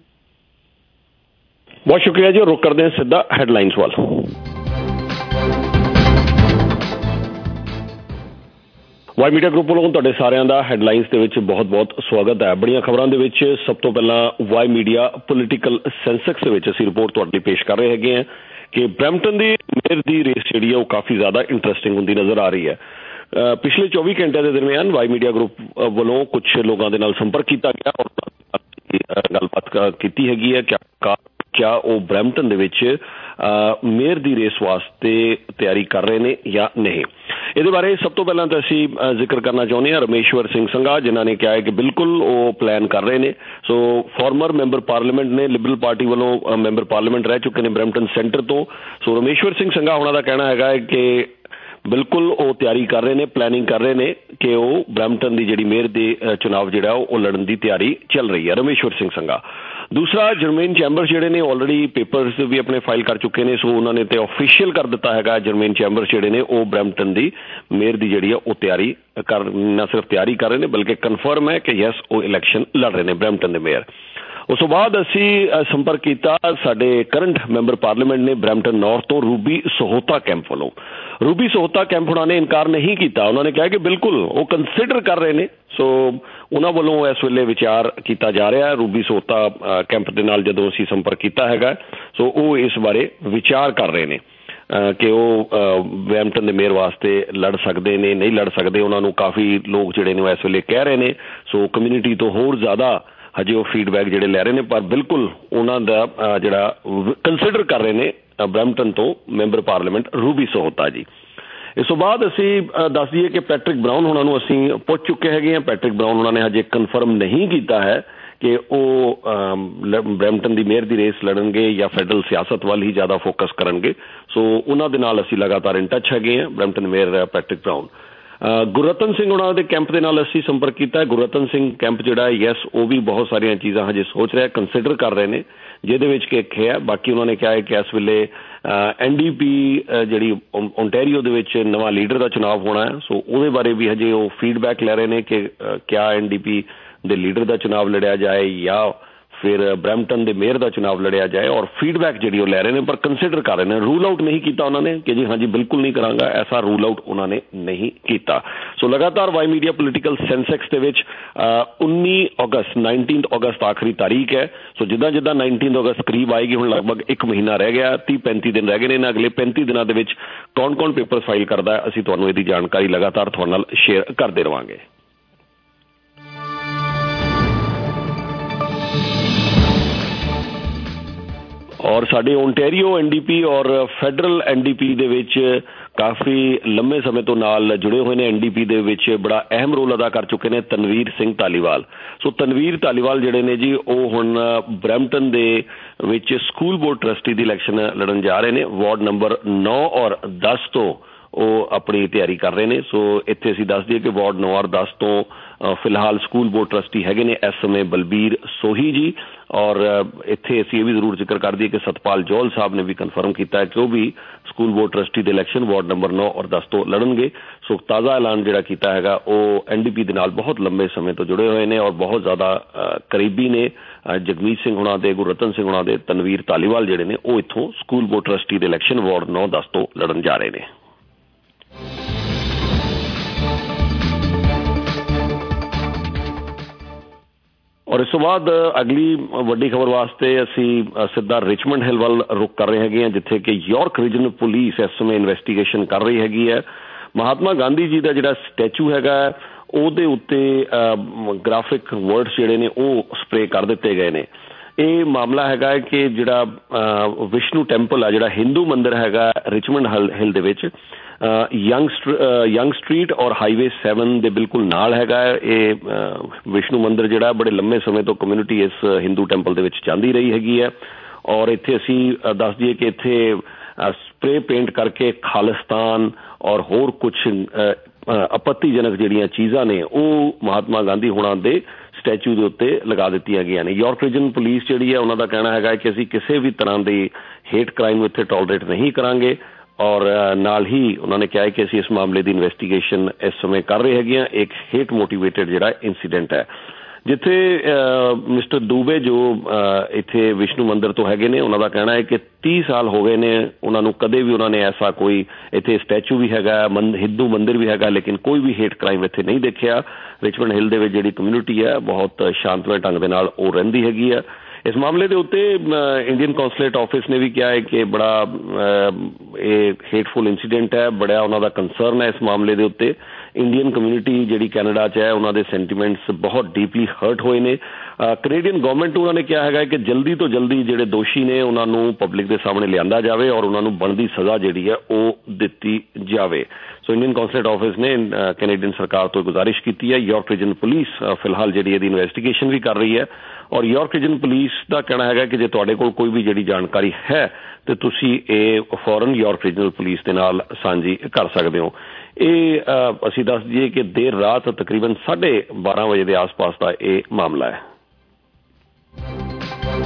बहुत शुक्रिया जी। रुक करते हैं सीधा हेडलाइंस वाल। वाई मीडिया ग्रुप वालों ਤੁਹਾਡੇ ਸਾਰਿਆਂ ਦਾ ਹੈਡਲਾਈਨਸ ਦੇ ਵਿੱਚ ਬਹੁਤ ਬਹੁਤ ਸਵਾਗਤ ਹੈ। ਬੜੀਆਂ ਖਬਰਾਂ ਦੇ ਵਿੱਚ ਸਭ ਤੋਂ ਪਹਿਲਾਂ ਵਾਈ ਮੀਡੀਆ ਪੋਲੀਟੀਕਲ ਸੈਂਸੈਕਸ ਦੇ ਵਿੱਚ ਅਸੀਂ ਰਿਪੋਰਟ ਤੁਹਾਡੇ ਲਈ ਪੇਸ਼ ਕਰ ਰਹੇ ਹੈਗੇ ਹਾਂ ਕਿ ਬਰੈਂਪਟਨ ਦੀ ਮੇਅਰ ਦੀ ਰੇਸ ਜਿਹੜੀ ਹੈ ਉਹ ਕਾਫੀ ਜ਼ਿਆਦਾ ਇੰਟਰਸਟਿੰਗ ਹੁੰਦੀ ਨਜ਼ਰ ਆ ਰਹੀ ਹੈ। ਪਿਛਲੇ ਚੌਵੀ ਘੰਟਿਆਂ ਦੇ ਦਰਮਿਆਨ ਵਾਈ ਮੀਡੀਆ ਗਰੁੱਪ ਵੱਲੋਂ ਕੁਝ ਲੋਕਾਂ ਦੇ ਨਾਲ ਸੰਪਰਕ ਕੀਤਾ ਗਿਆ ਔਰ ਗੱਲਬਾਤ ਕੀਤੀ ਹੈਗੀ ਹੈ ਕਿ क्या वो ब्रैम्पटन ਦੇ ਵਿੱਚ ਮੇਅਰ ਦੀ ਰੇਸ ਵਾਸਤੇ ਤਿਆਰੀ ਕਰ ਰਹੇ ਨੇ ਜਾਂ ਨਹੀਂ। ਇਹਦੇ ਬਾਰੇ ਸਭ ਤੋਂ ਪਹਿਲਾਂ ਤਾਂ ਅਸੀਂ ਜ਼ਿਕਰ ਕਰਨਾ ਚਾਹੁੰਦੇ ਹਾਂ ਰਮੇਸ਼ਵਰ ਸਿੰਘ ਸੰਘਾ ਜਿਨ੍ਹਾਂ ਨੇ ਕਿਹਾ ਹੈ ਕਿ ਬਿਲਕੁਲ ਉਹ ਪਲਾਨ ਕਰ ਰਹੇ ਨੇ। ਸੋ ਫਾਰਮਰ ਮੈਂਬਰ ਪਾਰਲੀਮੈਂਟ ਨੇ, ਲਿਬਰਲ ਪਾਰਟੀ ਵੱਲੋਂ ਮੈਂਬਰ ਪਾਰਲੀਮੈਂਟ ਰਹਿ ਚੁੱਕੇ ਨੇ ਬਰੈਂਪਟਨ ਸੈਂਟਰ ਤੋਂ। ਸੋ ਰਮੇਸ਼ਵਰ ਸਿੰਘ ਸੰਘਾ ਉਹਨਾਂ ਦਾ ਕਹਿਣਾ ਹੈਗਾ ਹੈ ਕਿ ਬਿਲਕੁਲ ਉਹ ਤਿਆਰੀ ਕਰ ਰਹੇ ਨੇ, ਪਲੈਨਿੰਗ ਕਰ ਰਹੇ ਨੇ ਕਿ ਉਹ ਬਰੈਂਪਟਨ ਦੀ ਜਿਹੜੀ ਮੇਅਰ ਦੇ ਚੁਣਾਵ ਜਿਹੜਾ ਉਹ ਲੜਨ ਦੀ ਤਿਆਰੀ ਚੱਲ ਰਹੀ ਹੈ। ਰਮੇਸ਼ਵਰ ਸਿੰਘ ਸੰਘਾ। दूसरा जरमेन चैंबर्स ਜਿਹੜੇ ਨੇ ਆਲਰੇਡੀ ਪੇਪਰਸ ਵੀ ਆਪਣੇ ਫਾਈਲ ਕਰ ਚੁੱਕੇ ਨੇ, ਸੋ ਉਹਨਾਂ ਨੇ ਤੇ ਆਫੀਸ਼ੀਅਲ ਕਰ ਦਿੱਤਾ ਹੈਗਾ ਜਰਮੇਨ ਚੈਂਬਰਸ ਜਿਹੜੇ ਨੇ ਉਹ ਬਰੈਂਪਟਨ ਦੀ ਮੇਅਰ ਦੀ ਜਿਹੜੀ ਆ ਉਹ ਤਿਆਰੀ ਕਰ, ਨਾ ਸਿਰਫ ਤਿਆਰੀ ਕਰ ਰਹੇ ਨੇ ਬਲਕਿ ਕਨਫਰਮ ਹੈ ਕਿ ਯੈਸ ਉਹ ਇਲੈਕਸ਼ਨ ਲੜ ਰਹੇ ਨੇ ਬਰੈਂਪਟਨ ਦੇ ਮੇਅਰ। ਉਸ ਤੋਂ ਬਾਅਦ ਅਸੀਂ ਸੰਪਰਕ ਕੀਤਾ ਸਾਡੇ ਕਰੰਟ ਮੈਂਬਰ ਪਾਰਲੀਮੈਂਟ ਨੇ ਬਰੈਂਪਟਨ ਨਾਰਥ ਤੋਂ ਰੂਬੀ ਸਹੋਤਾ ਕੈਂਪ ਵੱਲੋਂ। ਰੂਬੀ ਸਹੋਤਾ ਕੈਂਪ ਉਹਨਾਂ ਨੇ ਇਨਕਾਰ ਨਹੀਂ ਕੀਤਾ, ਉਹਨਾਂ ਨੇ ਕਿਹਾ ਕਿ ਬਿਲਕੁਲ ਉਹ ਕੰਸੀਡਰ ਕਰ ਰਹੇ ਨੇ। ਸੋ ਉਹਨਾਂ ਵੱਲੋਂ ਇਸ ਵੇਲੇ ਵਿਚਾਰ ਕੀਤਾ ਜਾ ਰਿਹਾ। ਰੂਬੀ ਸਹੋਤਾ ਕੈਂਪ ਦੇ ਨਾਲ ਜਦੋਂ ਅਸੀਂ ਸੰਪਰਕ ਕੀਤਾ ਹੈਗਾ ਸੋ ਉਹ ਇਸ ਬਾਰੇ ਵਿਚਾਰ ਕਰ ਰਹੇ ਨੇ ਕਿ ਉਹ ਬਰੈਂਪਟਨ ਦੇ ਮੇਅਰ ਵਾਸਤੇ ਲੜ ਸਕਦੇ ਨੇ ਨਹੀਂ ਲੜ ਸਕਦੇ। ਉਹਨਾਂ ਨੂੰ ਕਾਫੀ ਲੋਕ ਜਿਹੜੇ ਨੇ ਇਸ ਵੇਲੇ ਕਹਿ ਰਹੇ ਨੇ, ਸੋ ਕਮਿਊਨਿਟੀ ਤੋਂ ਹੋਰ ਜ਼ਿਆਦਾ ਹਜੇ ਉਹ ਫੀਡਬੈਕ ਜਿਹੜੇ ਲੈ ਰਹੇ ਨੇ, ਪਰ ਬਿਲਕੁਲ ਉਹਨਾਂ ਦਾ ਜਿਹੜਾ ਕੰਸੀਡਰ ਕਰ ਰਹੇ ਨੇ ਬਰੈਂਪਟਨ ਤੋਂ ਮੈਂਬਰ ਪਾਰਲੀਮੈਂਟ ਰੂਬੀ ਸਹੋਤਾ ਜੀ। ਇਸ ਤੋਂ ਬਾਅਦ ਅਸੀਂ ਦੱਸ ਦਈਏ ਕਿ ਪੈਟਰਿਕ ਬਰਾਊਨ ਉਹਨਾਂ ਨੂੰ ਅਸੀਂ ਪੁੱਛ ਚੁੱਕੇ ਹੈਗੇ ਹਾਂ। ਪੈਟਰਿਕ ਬਰਾਊਨ ਉਹਨਾਂ ਨੇ ਹਜੇ ਕਨਫਰਮ ਨਹੀਂ ਕੀਤਾ ਹੈ ਕਿ ਉਹ ਬਰੈਂਪਟਨ ਦੀ ਮੇਅਰ ਦੀ ਰੇਸ ਲੜਨਗੇ ਜਾਂ ਫੈਡਰਲ ਸਿਆਸਤ ਵੱਲ ਹੀ ਜ਼ਿਆਦਾ ਫੋਕਸ ਕਰਨਗੇ। ਸੋ ਉਹਨਾਂ ਦੇ ਨਾਲ ਅਸੀਂ ਲਗਾਤਾਰ ਇਨ ਟੱਚ ਹੈਗੇ ਹਾਂ, Brampton mayor Patrick Brown. Gurratan Singh ਉਹਨਾਂ ਦੇ ਕੈਂਪ ਦੇ ਨਾਲ ਅਸੀਂ ਸੰਪਰਕ ਕੀਤਾ। ਗੁਰਰਤਨ ਸਿੰਘ ਕੈਂਪ ਜਿਹੜਾ ਯੈਸ ਉਹ ਵੀ ਬਹੁਤ ਸਾਰੀਆਂ ਚੀਜ਼ਾਂ ਹਜੇ ਸੋਚ ਰਿਹਾ, ਕੰਸੀਡਰ ਕਰ ਰਹੇ ਨੇ, ਜਿਹਦੇ ਵਿੱਚ ਕਿ ਇੱਕ ਹੈ ਬਾਕੀ ਉਹਨਾਂ ਨੇ ਕਿਹਾ ਹੈ ਕਿ ਇਸ ਵੇਲੇ ਐਨ ਡੀ ਪੀ ਜਿਹੜੀ ਓਨਟੈਰੀਓ ਦੇ ਵਿੱਚ ਨਵਾਂ ਲੀਡਰ ਦਾ ਚੁਣਾਵ ਹੋਣਾ ਹੈ, ਸੋ ਉਹਦੇ ਬਾਰੇ ਵੀ ਹਜੇ ਉਹ ਫੀਡਬੈਕ ਲੈ ਰਹੇ ਨੇ ਕਿ ਕਿਆ ਐਨ ਡੀ ਪੀ ਦੇ ਲੀਡਰ ਦਾ ਚੁਣਾਵ ਲੜਿਆ ਜਾਏ ਜਾਂ ਫਿਰ ਬਰੈਂਪਟਨ ਦੇ ਮੇਅਰ ਦਾ ਚੁਣਾਵ ਲੜਿਆ ਜਾਏ, ਔਰ ਫੀਡਬੈਕ ਜਿਹੜੀ ਉਹ ਲੈ ਰਹੇ ਨੇ ਪਰ ਕੰਸੀਡਰ ਕਰ ਰਹੇ ਨੇ। ਰੂਲ ਆਊਟ ਨਹੀਂ ਕੀਤਾ ਉਹਨਾਂ ਨੇ ਕਿ ਜੀ ਹਾਂਜੀ ਬਿਲਕੁਲ ਨਹੀਂ ਕਰਾਂਗਾ, ਐਸਾ ਰੂਲ ਆਊਟ ਉਹਨਾਂ ਨੇ ਨਹੀਂ ਕੀਤਾ। ਸੋ ਲਗਾਤਾਰ ਵਾਈ ਮੀਡੀਆ ਪੋਲੀਟੀਕਲ ਸੈਂਸੈਕਸ ਦੇ ਵਿੱਚ ਉੱਨੀ ਅਗਸਤ ਨਾਈਨਟੀਨ ਅਗਸਤ ਆਖਰੀ ਤਾਰੀਖ ਹੈ। ਸੋ ਜਿੱਦਾਂ ਜਿੱਦਾਂ ਨਾਈਨਟੀਨ ਅਗਸਤ ਕਰੀਬ ਆਏਗੀ, ਹੁਣ ਲਗਭਗ ਇੱਕ ਮਹੀਨਾ ਰਹਿ ਗਿਆ, ਤੀਹ ਪੈਂਤੀ ਦਿਨ ਰਹਿ ਗਏ ਨੇ। ਇਹਨਾਂ ਅਗਲੇ ਪੈਂਤੀ ਦਿਨਾਂ ਦੇ ਵਿੱਚ ਕੌਣ ਕੌਣ ਪੇਪਰ ਫਾਈਲ ਕਰਦਾ ਅਸੀਂ ਤੁਹਾਨੂੰ ਇਹਦੀ ਜਾਣਕਾਰੀ ਲਗਾਤਾਰ ਤੁਹਾਡੇ ਨਾਲ ਸ਼ੇਅਰ ਕਰਦੇ ਰਵਾਂਗੇ। ਔਰ ਸਾਡੇ ਓਨਟੈਰੀਓ ਐਨ ਡੀ ਪੀ ਔਰ ਫੈਡਰਲ ਐਨ ਡੀ ਪੀ ਦੇ ਵਿੱਚ ਕਾਫੀ ਲੰਮੇ ਸਮੇਂ ਤੋਂ ਨਾਲ ਜੁੜੇ ਹੋਏ ਨੇ। ਐਨ ਡੀ ਪੀ ਦੇ ਵਿੱਚ ਬੜਾ ਅਹਿਮ ਰੋਲ ਅਦਾ ਕਰ ਚੁੱਕੇ ਨੇ ਤਨਵੀਰ ਸਿੰਘ ਧਾਲੀਵਾਲ। ਸੋ ਤਨਵੀਰ ਧਾਲੀਵਾਲ ਜਿਹੜੇ ਨੇ ਜੀ ਉਹ ਹੁਣ ਬਰੈਂਪਟਨ ਦੇ ਵਿੱਚ ਸਕੂਲ ਬੋਰਡ ਟਰਸਟੀ ਦੀ ਇਲੈਕਸ਼ਨ ਲੜਨ ਜਾ ਰਹੇ ਨੇ। ਵਾਰਡ ਨੰਬਰ ਨੌ ਔਰ ਦਸ ਤੋਂ ਉਹ ਆਪਣੀ ਤਿਆਰੀ ਕਰ ਰਹੇ ਨੇ। ਸੋ ਇੱਥੇ ਅਸੀਂ ਦੱਸ ਦਈਏ ਕਿ ਵਾਰਡ ਨੌ ਔਰ ਦਸ ਤੋਂ ਫਿਲਹਾਲ ਸਕੂਲ ਬੋਰਡ ਟਰਸਟੀ ਹੈਗੇ ਨੇ ਇਸ ਸਮੇਂ ਬਲਬੀਰ ਸੋਹੀ ਜੀ। ਔਰ ਇੱਥੇ ਅਸੀਂ ਇਹ ਵੀ ਜ਼ਰੂਰ ਜ਼ਿਕਰ ਕਰ ਦਈਏ ਕਿ ਸਤਪਾਲ ਜੋਹਲ ਸਾਹਿਬ ਨੇ ਵੀ ਕਨਫਰਮ ਕੀਤਾ ਹੈ ਕਿ ਉਹ ਵੀ ਸਕੂਲ ਬੋਰਡ ਟਰਸਟੀ ਦੇ ਇਲੈਕਸ਼ਨ ਵਾਰਡ ਨੰਬਰ ਨੌ ਔਰ ਦਸ ਤੋਂ ਲੜਨਗੇ। ਸੋ ਤਾਜ਼ਾ ਐਲਾਨ ਜਿਹੜਾ ਕੀਤਾ ਹੈਗਾ ਉਹ ਐਨ ਡੀ ਪੀ ਦੇ ਨਾਲ ਬਹੁਤ ਲੰਬੇ ਸਮੇਂ ਤੋਂ ਜੁੜੇ ਹੋਏ ਨੇ ਔਰ ਬਹੁਤ ਜ਼ਿਆਦਾ ਕਰੀਬੀ ਨੇ। ਜਗਮੀਤ ਸਿੰਘ ਹੁਣਾਂ ਦੇ, ਗੁਰਰਤਨ ਸਿੰਘ ਹੁਣਾਂ ਦੇ, ਤਨਵੀਰ ਧਾਲੀਵਾਲ ਜਿਹੜੇ ਨੇ ਉਹ ਇੱਥੋਂ ਸਕੂਲ ਬੋਰਡ ਟਰਸਟੀ ਦੇ ਇਲੈਕਸ਼ਨ ਵਾਰਡ ਨੌ ਦਸ ਤੋਂ ਲੜਨ ਜਾ ਰਹੇ ਨੇ। ਔਰ ਇਸ ਤੋਂ ਬਾਅਦ ਅਗਲੀ ਵੱਡੀ ਖਬਰ ਵਾਸਤੇ ਅਸੀਂ ਸਿੱਧਾ ਰਿਚਮੰਡ ਹਿੱਲ ਵੱਲ ਰੁਕ ਕਰ ਰਹੇ ਹੈਗੇ ਹਾਂ, ਜਿੱਥੇ ਕਿ ਯਾਰਕ ਰੀਜਨਲ ਪੁਲਿਸ ਇਸ ਸਮੇਂ ਇਨਵੈਸਟੀਗੇਸ਼ਨ ਕਰ ਰਹੀ ਹੈਗੀ ਹੈ। ਮਹਾਤਮਾ ਗਾਂਧੀ ਜੀ ਦਾ ਜਿਹੜਾ ਸਟੈਚੂ ਹੈਗਾ ਉਹਦੇ ਉੱਤੇ ਗ੍ਰਾਫਿਕ ਵਰਡਸ ਜਿਹੜੇ ਨੇ ਉਹ ਸਪਰੇ ਕਰ ਦਿੱਤੇ ਗਏ ਨੇ। ਇਹ ਮਾਮਲਾ ਹੈਗਾ ਕਿ ਜਿਹੜਾ ਵਿਸ਼ਨੂੰ ਟੈਂਪਲ ਆ, ਜਿਹੜਾ ਹਿੰਦੂ ਮੰਦਿਰ ਹੈਗਾ ਰਿਚਮੰਡ ਹਿੱਲ ਦੇ ਵਿੱਚ, ਯੰਗ ਯੰਗ ਸਟਰੀਟ ਔਰ ਹਾਈਵੇ ਸੈਵਨ ਦੇ ਬਿਲਕੁਲ ਨਾਲ ਹੈਗਾ। ਇਹ ਵਿਸ਼ਨੂੰ ਮੰਦਿਰ ਜਿਹੜਾ ਬੜੇ ਲੰਮੇ ਸਮੇਂ ਤੋਂ ਕਮਿਊਨਿਟੀ ਇਸ ਹਿੰਦੂ ਟੈਂਪਲ ਦੇ ਵਿੱਚ ਜਾਂਦੀ ਰਹੀ ਹੈਗੀ ਹੈ। ਔਰ ਇੱਥੇ ਅਸੀਂ ਦੱਸ ਦਈਏ ਕਿ ਇੱਥੇ ਸਪਰੇ ਪੇਂਟ ਕਰਕੇ ਖਾਲਿਸਤਾਨ ਔਰ ਹੋਰ ਕੁਛ ਆਪੱਤੀਜਨਕ ਜਿਹੜੀਆਂ ਚੀਜ਼ਾਂ ਨੇ ਉਹ ਮਹਾਤਮਾ ਗਾਂਧੀ ਹੁਣਾਂ ਦੇ ਸਟੈਚੂ ਦੇ ਉੱਤੇ ਲਗਾ ਦਿੱਤੀਆਂ ਗਈਆਂ ਨੇ। ਯਾਰਕ ਰੀਜਨ ਪੁਲਿਸ ਜਿਹੜੀ ਹੈ ਉਹਨਾਂ ਦਾ ਕਹਿਣਾ ਹੈਗਾ ਕਿ ਅਸੀਂ ਕਿਸੇ ਵੀ ਤਰ੍ਹਾਂ ਦੀ ਹੇਟ ਕ੍ਰਾਈਮ ਨੂੰ ਇੱਥੇ ਟੋਲਰੇਟ ਨਹੀਂ ਕਰਾਂਗੇ। ਔਰ ਨਾਲ ਹੀ ਉਹਨਾਂ ਨੇ ਕਿਹਾ ਕਿ ਅਸੀਂ ਇਸ ਮਾਮਲੇ ਦੀ ਇਨਵੈਸਟੀਗੇਸ਼ਨ ਇਸ ਸਮੇਂ ਕਰ ਰਹੇ ਹੈਗੇ ਹਾਂ। ਇੱਕ ਹੇਟ ਮੋਟੀਵੇਟਡ ਜਿਹੜਾ ਇੰਸੀਡੈਂਟ ਹੈ, ਜਿੱਥੇ ਮਿਸਟਰ ਦੂਬੇ ਜੋ ਇੱਥੇ ਵਿਸ਼ਨੂੰ ਮੰਦਿਰ ਤੋਂ ਹੈਗੇ ਨੇ, ਉਹਨਾਂ ਦਾ ਕਹਿਣਾ ਹੈ ਕਿ ਤੀਹ ਸਾਲ ਹੋ ਗਏ ਨੇ ਉਹਨਾਂ ਨੂੰ, ਕਦੇ ਵੀ ਉਹਨਾਂ ਨੇ ਐਸਾ ਕੋਈ ਇੱਥੇ ਸਟੈਚੂ ਵੀ ਹੈਗਾ, ਹਿੰਦੂ ਮੰਦਿਰ ਵੀ ਹੈਗਾ, ਲੇਕਿਨ ਕੋਈ ਵੀ ਹੇਟ ਕ੍ਰਾਈਮ ਇੱਥੇ ਨਹੀਂ ਦੇਖਿਆ। ਰਿਚਮੰਡ ਹਿੱਲ ਦੇ ਵਿੱਚ ਜਿਹੜੀ ਕਮਿਊਨਿਟੀ ਹੈ ਬਹੁਤ ਸ਼ਾਂਤਮਈ ਢੰਗ ਦੇ ਨਾਲ ਉਹ ਰਹਿੰਦੀ ਹੈਗੀ ਆ। ਇਸ ਮਾਮਲੇ ਦੇ ਉੱਤੇ ਇੰਡੀਅਨ ਕੌਂਸੂਲੇਟ ਆਫਿਸ ਨੇ ਵੀ ਕਿਹਾ ਹੈ ਕਿ ਬੜਾ ਇਹ ਹੇਟਫੁਲ ਇੰਸੀਡੈਂਟ ਹੈ, ਬੜਾ ਉਹਨਾਂ ਦਾ ਕੰਸਰਨ ਹੈ ਇਸ ਮਾਮਲੇ ਦੇ ਉੱਤੇ। ਇੰਡੀਅਨ ਕਮਿਊਨਿਟੀ ਜਿਹੜੀ ਕੈਨੇਡਾ 'ਚ ਹੈ ਉਹਨਾਂ ਦੇ ਸੈਂਟੀਮੈਂਟਸ ਬਹੁਤ ਡੀਪਲੀ ਹਰਟ ਹੋਏ ਨੇ। ਕੈਨੇਡੀਅਨ ਗਵਰਨਮੈਂਟ ਉਹਨਾਂ ਨੇ ਕਿਹਾ ਹੈਗਾ ਕਿ ਜਲਦੀ ਤੋਂ ਜਲਦੀ ਜਿਹੜੇ ਦੋਸ਼ੀ ਨੇ ਉਹਨਾਂ ਨੂੰ ਪਬਲਿਕ ਦੇ ਸਾਹਮਣੇ ਲਿਆਂਦਾ ਜਾਵੇ ਔਰ ਉਹਨਾਂ ਨੂੰ ਬਣਦੀ ਸਜ਼ਾ ਜਿਹੜੀ ਹੈ ਉਹ ਦਿੱਤੀ ਜਾਵੇ। ਸੋ ਇੰਡੀਅਨ ਕੌਂਸੂਲੇਟ ਆਫਿਸ ਨੇ ਕੈਨੇਡੀਅਨ ਸਰਕਾਰ ਤੋਂ ਗੁਜ਼ਾਰਿਸ਼ ਕੀਤੀ ਹੈ। ਯਾਰਕ ਰੀਜਨ ਪੁਲਿਸ ਫਿਲਹਾਲ ਜਿਹੜੀ ਇਹਦੀ ਇਨਵੈਸਟੀਗੇਸ਼ਨ ਵੀ ਕਰ ਰਹੀ ਹੈ ਔਰ ਯਾਰਕ ਰੀਜਨ ਪੁਲਿਸ ਦਾ ਕਹਿਣਾ ਹੈਗਾ ਕਿ ਜੇ ਤੁਹਾਡੇ ਕੋਲ ਕੋਈ ਵੀ ਜਿਹੜੀ ਜਾਣਕਾਰੀ ਹੈ ਤੇ ਤੁਸੀਂ ਇਹ ਫੌਰਨ ਯਾਰਕ ਰੀਜਨਲ ਪੁਲਿਸ ਦੇ ਨਾਲ ਸਾਂਝੀ ਕਰ ਸਕਦੇ ਹੋ। ਇਹ ਅਸੀਂ ਦੱਸ ਦਈਏ ਕਿ ਦੇਰ ਰਾਤ ਤਕਰੀਬਨ ਸਾਢੇ ਬਾਰਾਂ ਵਜੇ ਦੇ ਆਸ ਪਾਸ ਦਾ ਇਹ ਮਾਮਲਾ ਹੈ।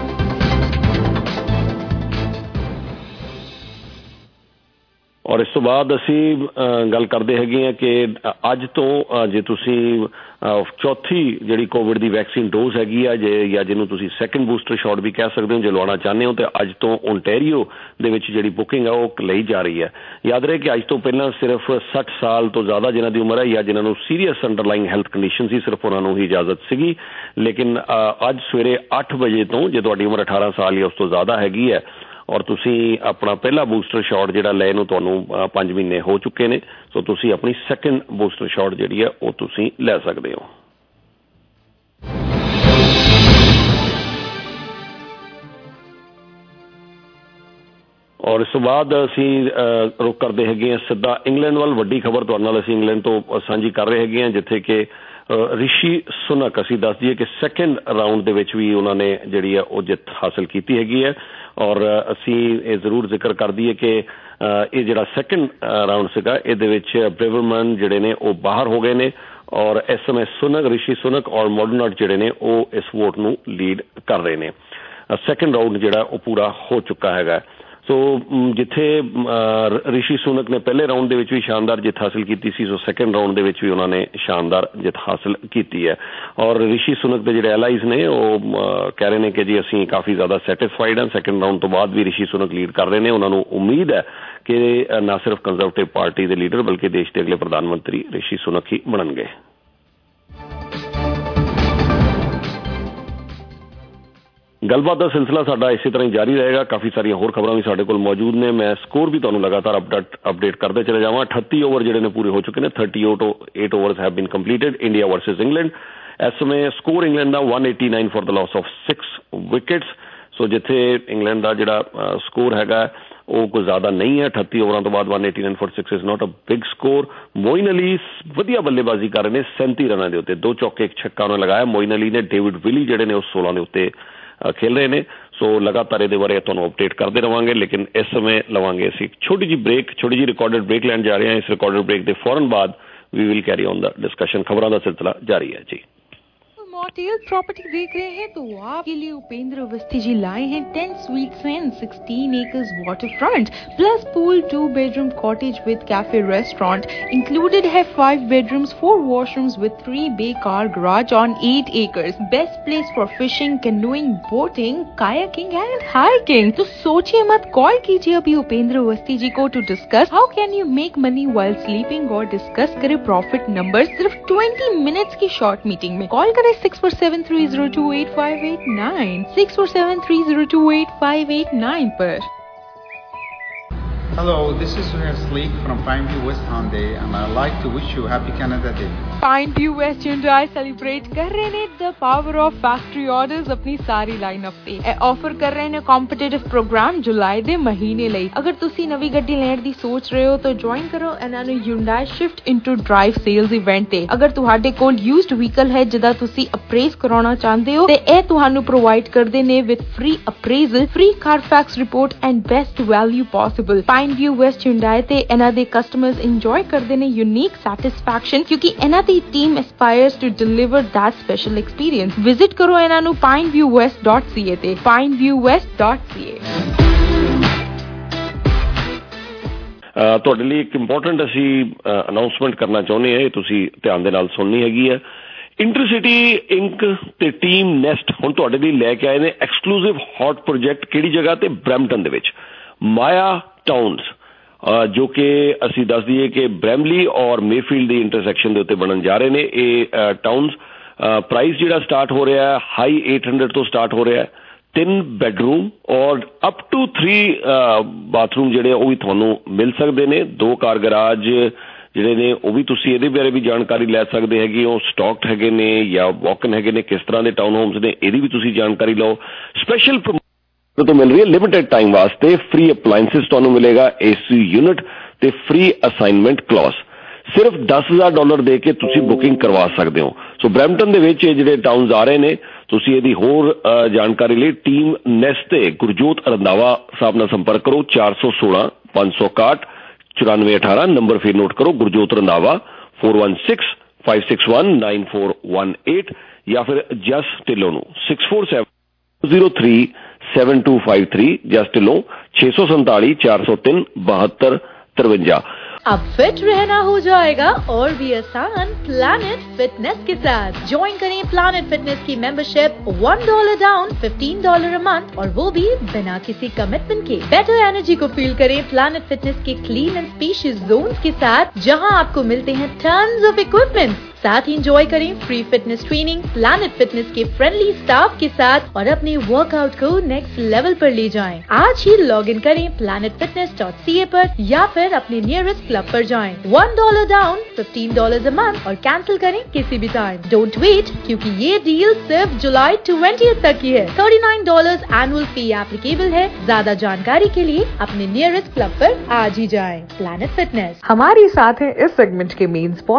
ਔਰ ਇਸ ਤੋਂ ਬਾਅਦ ਅਸੀਂ ਗੱਲ ਕਰਦੇ ਹੈਗੇ ਹਾਂ ਕਿ ਅੱਜ ਤੋਂ ਜੇ ਤੁਸੀਂ ਚੌਥੀ ਜਿਹੜੀ ਕੋਵਿਡ ਦੀ ਵੈਕਸੀਨ ਡੋਜ਼ ਹੈਗੀ ਆ ਜੇ ਜਾਂ ਜਿਹਨੂੰ ਤੁਸੀਂ ਸੈਕਿੰਡ ਬੂਸਟਰ ਸ਼ਾਟ ਵੀ ਕਹਿ ਸਕਦੇ ਹੋ ਜੇ ਲਵਾਉਣਾ ਚਾਹੁੰਦੇ ਹੋ, ਤਾਂ ਅੱਜ ਤੋਂ ਓਨਟਾਰੀਓ ਦੇ ਵਿੱਚ ਜਿਹੜੀ ਬੁਕਿੰਗ ਆ ਉਹ ਲਈ ਜਾ ਰਹੀ ਹੈ। ਯਾਦ ਰਹੇ ਕਿ ਅੱਜ ਤੋਂ ਪਹਿਲਾਂ ਸਿਰਫ ਸੱਠ ਸਾਲ ਤੋਂ ਜ਼ਿਆਦਾ ਜਿਨ੍ਹਾਂ ਦੀ ਉਮਰ ਹੈ ਜਾਂ ਜਿਨ੍ਹਾਂ ਨੂੰ ਸੀਰੀਅਸ ਅੰਡਰਲਾਈਂਗ ਹੈਲਥ ਕੰਡੀਸ਼ਨ ਸੀ, ਸਿਰਫ ਉਹਨਾਂ ਨੂੰ ਹੀ ਇਜਾਜ਼ਤ ਸੀਗੀ। ਲੇਕਿਨ ਅੱਜ ਸਵੇਰੇ ਅੱਠ ਵਜੇ ਤੋਂ ਜੇ ਤੁਹਾਡੀ ਉਮਰ ਅਠਾਰਾਂ ਸਾਲ ਜਾਂ ਉਸ ਤੋਂ ਜ਼ਿਆਦਾ ਹੈਗੀ ਹੈ ਔਰ ਤੁਸੀਂ ਆਪਣਾ ਪਹਿਲਾ ਬੂਸਟਰ ਸ਼ਾਟ ਜਿਹੜਾ ਲੈ ਨੂੰ ਤੁਹਾਨੂੰ ਪੰਜ ਮਹੀਨੇ ਹੋ ਚੁੱਕੇ ਨੇ, ਸੋ ਤੁਸੀਂ ਆਪਣੀ ਸੈਕਿੰਡ ਬੂਸਟਰ ਸ਼ਾਟ ਜਿਹੜੀ ਹੈ ਉਹ ਤੁਸੀਂ ਲੈ ਸਕਦੇ ਹੋ। ਔਰ ਇਸ ਤੋਂ ਬਾਅਦ ਅਸੀਂ ਰੁਕ ਕਰਦੇ ਹੈਗੇ ਹਾਂ ਸਿੱਧਾ ਇੰਗਲੈਂਡ ਵੱਲ। ਵੱਡੀ ਖਬਰ ਤੁਹਾਡੇ ਨਾਲ ਅਸੀਂ ਇੰਗਲੈਂਡ ਤੋਂ ਸਾਂਝੀ ਕਰ ਰਹੇ ਹੈਗੇ ਹਾਂ, ਜਿੱਥੇ ਕਿ ਰਿਸ਼ੀ ਸੁਨਕ ਅਸੀਂ ਦੱਸ ਦਈਏ ਕਿ ਸੈਕਿੰਡ ਰਾਊਂਡ ਦੇ ਵਿੱਚ ਵੀ ਉਹਨਾਂ ਨੇ ਜਿਹੜੀ ਹੈ ਉਹ ਜਿੱਤ ਹਾਸਲ ਕੀਤੀ ਹੈਗੀ ਹੈ। ਔਰ ਅਸੀਂ ਇਹ ਜ਼ਰੂਰ ਜ਼ਿਕਰ ਕਰ ਦਈਏ ਕਿ ਇਹ ਜਿਹੜਾ ਸੈਕਿੰਡ ਰਾਊਂਡ ਸੀਗਾ ਇਹਦੇ ਵਿੱਚ ਬ੍ਰੇਵਰਮਨ ਜਿਹੜੇ ਨੇ ਉਹ ਬਾਹਰ ਹੋ ਗਏ ਨੇ ਔਰ ਇਸ ਸਮੇਂ ਸੁਨਕ ਰਿਸ਼ੀ ਸੁਨਕ ਔਰ ਮੋਡਰਨਟ ਜਿਹੜੇ ਨੇ ਉਹ ਇਸ ਵੋਟ ਨੂੰ ਲੀਡ ਕਰ ਰਹੇ ਨੇ। ਸੈਕਿੰਡ ਰਾਊਂਡ ਜਿਹੜਾ ਉਹ ਪੂਰਾ ਹੋ ਚੁੱਕਾ ਹੈਗਾ। ਸੋ ਜਿੱਥੇ ਰਿਸ਼ੀ ਸੁਨਕ ਨੇ ਪਹਿਲੇ ਰਾਊਂਡ ਦੇ ਵਿੱਚ ਵੀ ਸ਼ਾਨਦਾਰ ਜਿੱਤ ਹਾਸਲ ਕੀਤੀ ਸੀ, ਸੋ ਸੈਕਿੰਡ ਰਾਊਂਡ ਦੇ ਵਿੱਚ ਵੀ ਉਹਨਾਂ ਨੇ ਸ਼ਾਨਦਾਰ ਜਿੱਤ ਹਾਸਲ ਕੀਤੀ ਹੈ। ਔਰ ਰਿਸ਼ੀ ਸੁਨਕ ਦੇ ਜਿਹੜੇ ਐਲਾਈਜ਼ ਨੇ ਉਹ ਕਹਿ ਰਹੇ ਨੇ ਕਿ ਜੀ ਅਸੀਂ ਕਾਫੀ ਜ਼ਿਆਦਾ ਸੈਟਿਸਫਾਈਡ ਹਾਂ। ਸੈਕਿੰਡ ਰਾਊਂਡ ਤੋਂ ਬਾਅਦ ਵੀ ਰਿਸ਼ੀ ਸੁਨਕ ਲੀਡ ਕਰ ਰਹੇ ਨੇ। ਉਹਨਾਂ ਨੂੰ ਉਮੀਦ ਹੈ ਕਿ ਨਾ ਸਿਰਫ ਕੰਜ਼ਰਵੇਟਿਵ ਪਾਰਟੀ ਦੇ ਲੀਡਰ ਬਲਕਿ ਦੇਸ਼ ਦੇ ਅਗਲੇ ਪ੍ਰਧਾਨ ਮੰਤਰੀ ਰਿਸ਼ੀ ਸੁਨਕ ਹੀ ਬਣਨਗੇ। ਗੱਲਬਾਤ ਦਾ ਸਿਲਸਿਲਾ ਸਾਡਾ ਇਸੇ ਤਰ੍ਹਾਂ ਹੀ ਜਾਰੀ ਰਹੇਗਾ। ਕਾਫੀ ਸਾਰੀਆਂ ਹੋਰ ਖਬਰਾਂ ਵੀ ਸਾਡੇ ਕੋਲ ਮੌਜੂਦ ਨੇ। ਮੈਂ ਸਕੋਰ ਵੀ ਤੁਹਾਨੂੰ ਲਗਾਤਾਰ ਅਪਡੇਟ ਅਪਡੇਟ ਕਰਦੇ ਚਲੇ ਜਾਵਾਂ। ਅਠੱਤੀ ਓਵਰ ਜਿਹੜੇ ਨੇ ਪੂਰੇ ਹੋ ਚੁੱਕੇ ਨੇ। Thirty eight overs have been completed. India versus England. ਇਸ ਸਮੇਂ ਸਕੋਰ ਇੰਗਲੈਂਡ ਦਾ one eighty-nine for the loss of six wickets. So ਜਿੱਥੇ ਇੰਗਲੈਂਡ ਦਾ ਜਿਹੜਾ ਸਕੋਰ ਹੈਗਾ ਉਹ ਕੋਈ ਜ਼ਿਆਦਾ ਨਹੀਂ ਹੈ। ਅਠੱਤੀ ਓਵਰਾਂ ਤੋਂ ਬਾਅਦ one eighty-nine for six is not a big score. Moeen Ali ਵਧੀਆ ਬੱਲੇਬਾਜ਼ੀ ਕਰ ਰਹੇ ਨੇ ਸੈਂਤੀ ਰਨਾਂ ਦੇ ਉੱਤੇ। ਦੋ ਚੌਕੇ ਇੱਕ ਛੱਕਾ ਉਹਨੇ ਲਗਾਇਆ। ਮੋਇਨ ਅਲੀ ਨੇ ਡੇਵਿਡ ਵਿਲੀ ਜਿਹੜੇ ਨੇ ਉਹ ਸੋਲਾਂ ਦੇ ਉੱਤੇ खेल रहे हैं। सो लगातार ये बारे तुहानू अपडेट करते रहांगे। लेकिन इस समय लवांगे असीं छोटी जी ब्रेक, छोटी जी रिकॉर्डेड ब्रेक लैन जा रहे हैं। इस रिकॉर्डेड ब्रेक के फौरन बाद we will carry on the discussion. खबरों का सिलसिला जारी है जी। मॉर्टियल प्रॉपर्टी देख रहे हैं तो आपके लिए उपेंद्र अवस्थी जी लाए हैं ten suites and sixteen acres waterfront plus pool, two bedroom cottage with cafe restaurant included है। five bedrooms, four washrooms with three bay car garage on eight acres। best place for fishing, canoeing, boating, kayaking and hiking। तो सोचिए मत, call कीजिए अभी उपेंद्र अवस्थी जी को to discuss how can you make money while sleeping और discuss करें profit number सिर्फ twenty minutes की शॉर्ट मीटिंग में। कॉल करें six four seven three zero two eight five eight nine six four seven three zero two eight five eight nine पर। Hello, this is Suhail Sleek from Pineview West Hyundai and I'd like to wish you a happy Canada Day। Pineview West Hyundai celebrate कर रहे ने the power of factory orders अपनी सारी lineup ਤੇ। ਇਹ offer ਕਰ ਰਹੇ ਨੇ ਕੰਪੀਟੀਟਿਵ ਪ੍ਰੋਗਰਾਮ ਜੁਲਾਈ ਦੇ ਮਹੀਨੇ ਲਈ। ਅਗਰ ਤੁਸੀਂ ਨਵੀਂ ਗੱਡੀ ਲੈਣ ਦੀ ਸੋਚ ਰਹੇ ਹੋ ਤਾਂ ਜੁਆਇਨ ਕਰੋ ਇਹਨਾਂ ਨੂੰ Hyundai Shift into Drive sales event ਤੇ। ਅਗਰ ਤੁਹਾਡੇ ਕੋਲ ਯੂਜ਼ਡ ਵਹੀਕਲ ਹੈ ਜਿਹਦਾ ਤੁਸੀਂ ਅਪਰੇਜ਼ ਕਰਾਉਣਾ ਚਾਹੁੰਦੇ ਹੋ ਤੇ ਇਹ ਤੁਹਾਨੂੰ ਪ੍ਰੋਵਾਈਡ ਕਰਦੇ ਨੇ with free appraisal, free Carfax report and best value possible. Pineview West Hyundai ਤੇ ਇਹਨਾਂ ਦੇ ਕਸਟਮਰਸ ਇੰਜੋਏ ਕਰਦੇ ਨੇ ਯੂਨੀਕ ਸੈਟੀਸਫੈਕਸ਼ਨ ਕਿਉਂਕਿ ਇਹਨਾਂ ਦੀ team aspires to deliver that special experience. Visit ਕਰੋ ਇਹਨਾਂ ਨੂੰ pineview west dot c a ਤੇ pineview west dot c a। ਤੁਹਾਡੇ ਲਈ ਇੱਕ ਇੰਪੋਰਟੈਂਟ ਅਸੀਂ ਅਨਾਉਂਸਮੈਂਟ ਕਰਨਾ ਚਾਹੁੰਦੇ ਹਾਂ, ਇਹ ਤੁਸੀਂ ਧਿਆਨ ਦੇ ਨਾਲ ਸੁਣਨੀ ਹੈਗੀ ਹੈ। ਇੰਟਰਸਿਟੀ ਇੰਕ ਤੇ ਟੀਮ ਨੈਸਟ ਹੁਣ ਤੁਹਾਡੇ ਲਈ ਲੈ ਕੇ ਆਏ ਨੇ ਐਕਸਕਲੂਸਿਵ ਹੌਟ ਪ੍ਰੋਜੈਕਟ। ਕਿਹੜੀ ਜਗ੍ਹਾ ਤੇ? ਬਰੈਂਪਟਨ ਦੇ ਵਿੱਚ ਮਾਇਆ ਟਾਊਨਸ, ਜੋ ਕਿ ਅਸੀਂ ਦੱਸ ਦਈਏ ਕਿ ਬ੍ਰੈਮਲੀ ਔਰ ਮੇਫੀਲਡ ਦੀ ਇੰਟਰਸੈਕਸ਼ਨ ਦੇ ਉੱਤੇ ਬਣਨ ਜਾ ਰਹੇ ਨੇ ਇਹ ਟਾਊਨਸ। ਪ੍ਰਾਈਸ ਜਿਹੜਾ ਸਟਾਰਟ ਹੋ ਰਿਹਾ ਹੈ ਹਾਈ eight hundred ਤੋਂ ਸਟਾਰਟ ਹੋ ਰਿਹਾ ਹੈ। ਤਿੰਨ ਬੈਡਰੂਮ ਔਰ ਅਪ ਟੂ ਥ੍ਰੀ ਬਾਥਰੂਮ ਜਿਹੜੇ ਉਹ ਵੀ ਤੁਹਾਨੂੰ ਮਿਲ ਸਕਦੇ ਨੇ। ਦੋ ਕਾਰ ਗਰਾਜ ਜਿਹੜੇ ਨੇ ਉਹ ਵੀ ਤੁਸੀਂ ਇਹਦੇ ਬਾਰੇ ਵੀ ਜਾਣਕਾਰੀ ਲੈ ਸਕਦੇ ਹੈਗੇ ਹੋ। ਸਟਾਕਡ ਹੈਗੇ ਨੇ ਜਾਂ ਵਾਕਨ ਹੈਗੇ ਨੇ, ਕਿਸ ਤਰ੍ਹਾਂ ਦੇ ਟਾਊਨ ਹੋਮਸ ਨੇ ਇਹਦੀ ਵੀ ਤੁਸੀਂ ਜਾਣਕਾਰੀ ਲਓ। ਸਪੈਸ਼ਲ ਤੋਂ ਮਿਲ ਰਹੀ ਹੈ ਲਿਮਿਟਡ ਟਾਈਮ ਵਾਸਤੇ ਫ੍ਰੀ ਅਪਲਾਇੰਸਿਸ ਤੁਹਾਨੂੰ ਮਿਲੇਗਾ, ਏਸੀ ਯੂਨਿਟ ਤੇ ਫ੍ਰੀ ਅਸਾਈਨਮੈਂਟ ਕਲੌਜ਼। ਸਿਰਫ ਦਸ ਹਜ਼ਾਰ ਡਾਲਰ ਦੇ ਕੇ ਤੁਸੀਂ ਬੁਕਿੰਗ ਕਰਵਾ ਸਕਦੇ ਹੋ। ਸੋ ਬਰੈਂਪਟਨ ਦੇ ਵਿੱਚ ਇਹ ਜਿਹੜੇ ਟਾਊਨਸ ਆ ਰਹੇ ਨੇ ਤੁਸੀਂ ਇਹਦੀ ਹੋਰ ਜਾਣਕਾਰੀ ਲਈ ਟੀਮ ਨੈਸਟ ਤੇ ਗੁਰਜੋਤ ਰੰਧਾਵਾ ਸਾਹਿਬ ਨਾਲ ਸੰਪਰਕ ਕਰੋ। ਚਾਰ ਸੌ ਸੋਲਾਂ ਪੰਜ ਸੌ ਇਕਾਹਠ ਚੁਰਾਨਵੇਂ ਅਠਾਰਾਂ ਨੰਬਰ ਫਿਰ ਨੋਟ ਕਰੋ। Gurjot Randhawa four one six five six one nine four one eight ਜਾਂ ਫਿਰ ਜਸ ਢਿੱਲੋਂ ਨੂੰ six four seven zero three seven two five three ਜਸ ਢਿੱਲੋਂ ਛੇ ਸੌ ਸੰਤਾਲੀ ਚਾਰ ਸੌ ਤਿੰਨ ਬਹੱਤਰ तिरवंजा। अब फिट रहना हो जाएगा और भी आसान प्लैनेट फिटनेस के साथ। ज्वाइन करें प्लैनेट फिटनेस की membership, one dollar down, fifteen dollar a month, और वो भी बिना किसी कमिटमेंट के। बेटर एनर्जी को फील करें प्लैनेट फिटनेस के क्लीन एंड स्पेशियस जोन्स के साथ, जहां आपको मिलते हैं टन्स ऑफ इक्विपमेंट। साथ ही एंजॉय करें free fitness training Planet Fitness के फ्रेंडली स्टाफ के साथ और अपने वर्कआउट को नेक्स्ट लेवल पर ले जाएं। आज ही लॉग इन करें Planet Fitness dot C A पर या फिर अपने नियरेस्ट क्लब पर जाएं। One dollar down, fifteen dollar a month, और कैंसिल करें किसी भी टाइम। डोंट वेट, क्योंकि ये डील सिर्फ जुलाई ट्वेंटिएथ तक की है। Thirty nine dollar annual fee applicable है। ज्यादा जानकारी के लिए अपने नियरेस्ट क्लब पर आज ही जाएं। Planet Fitness. हमारे साथ है इस सेगमेंट के मेन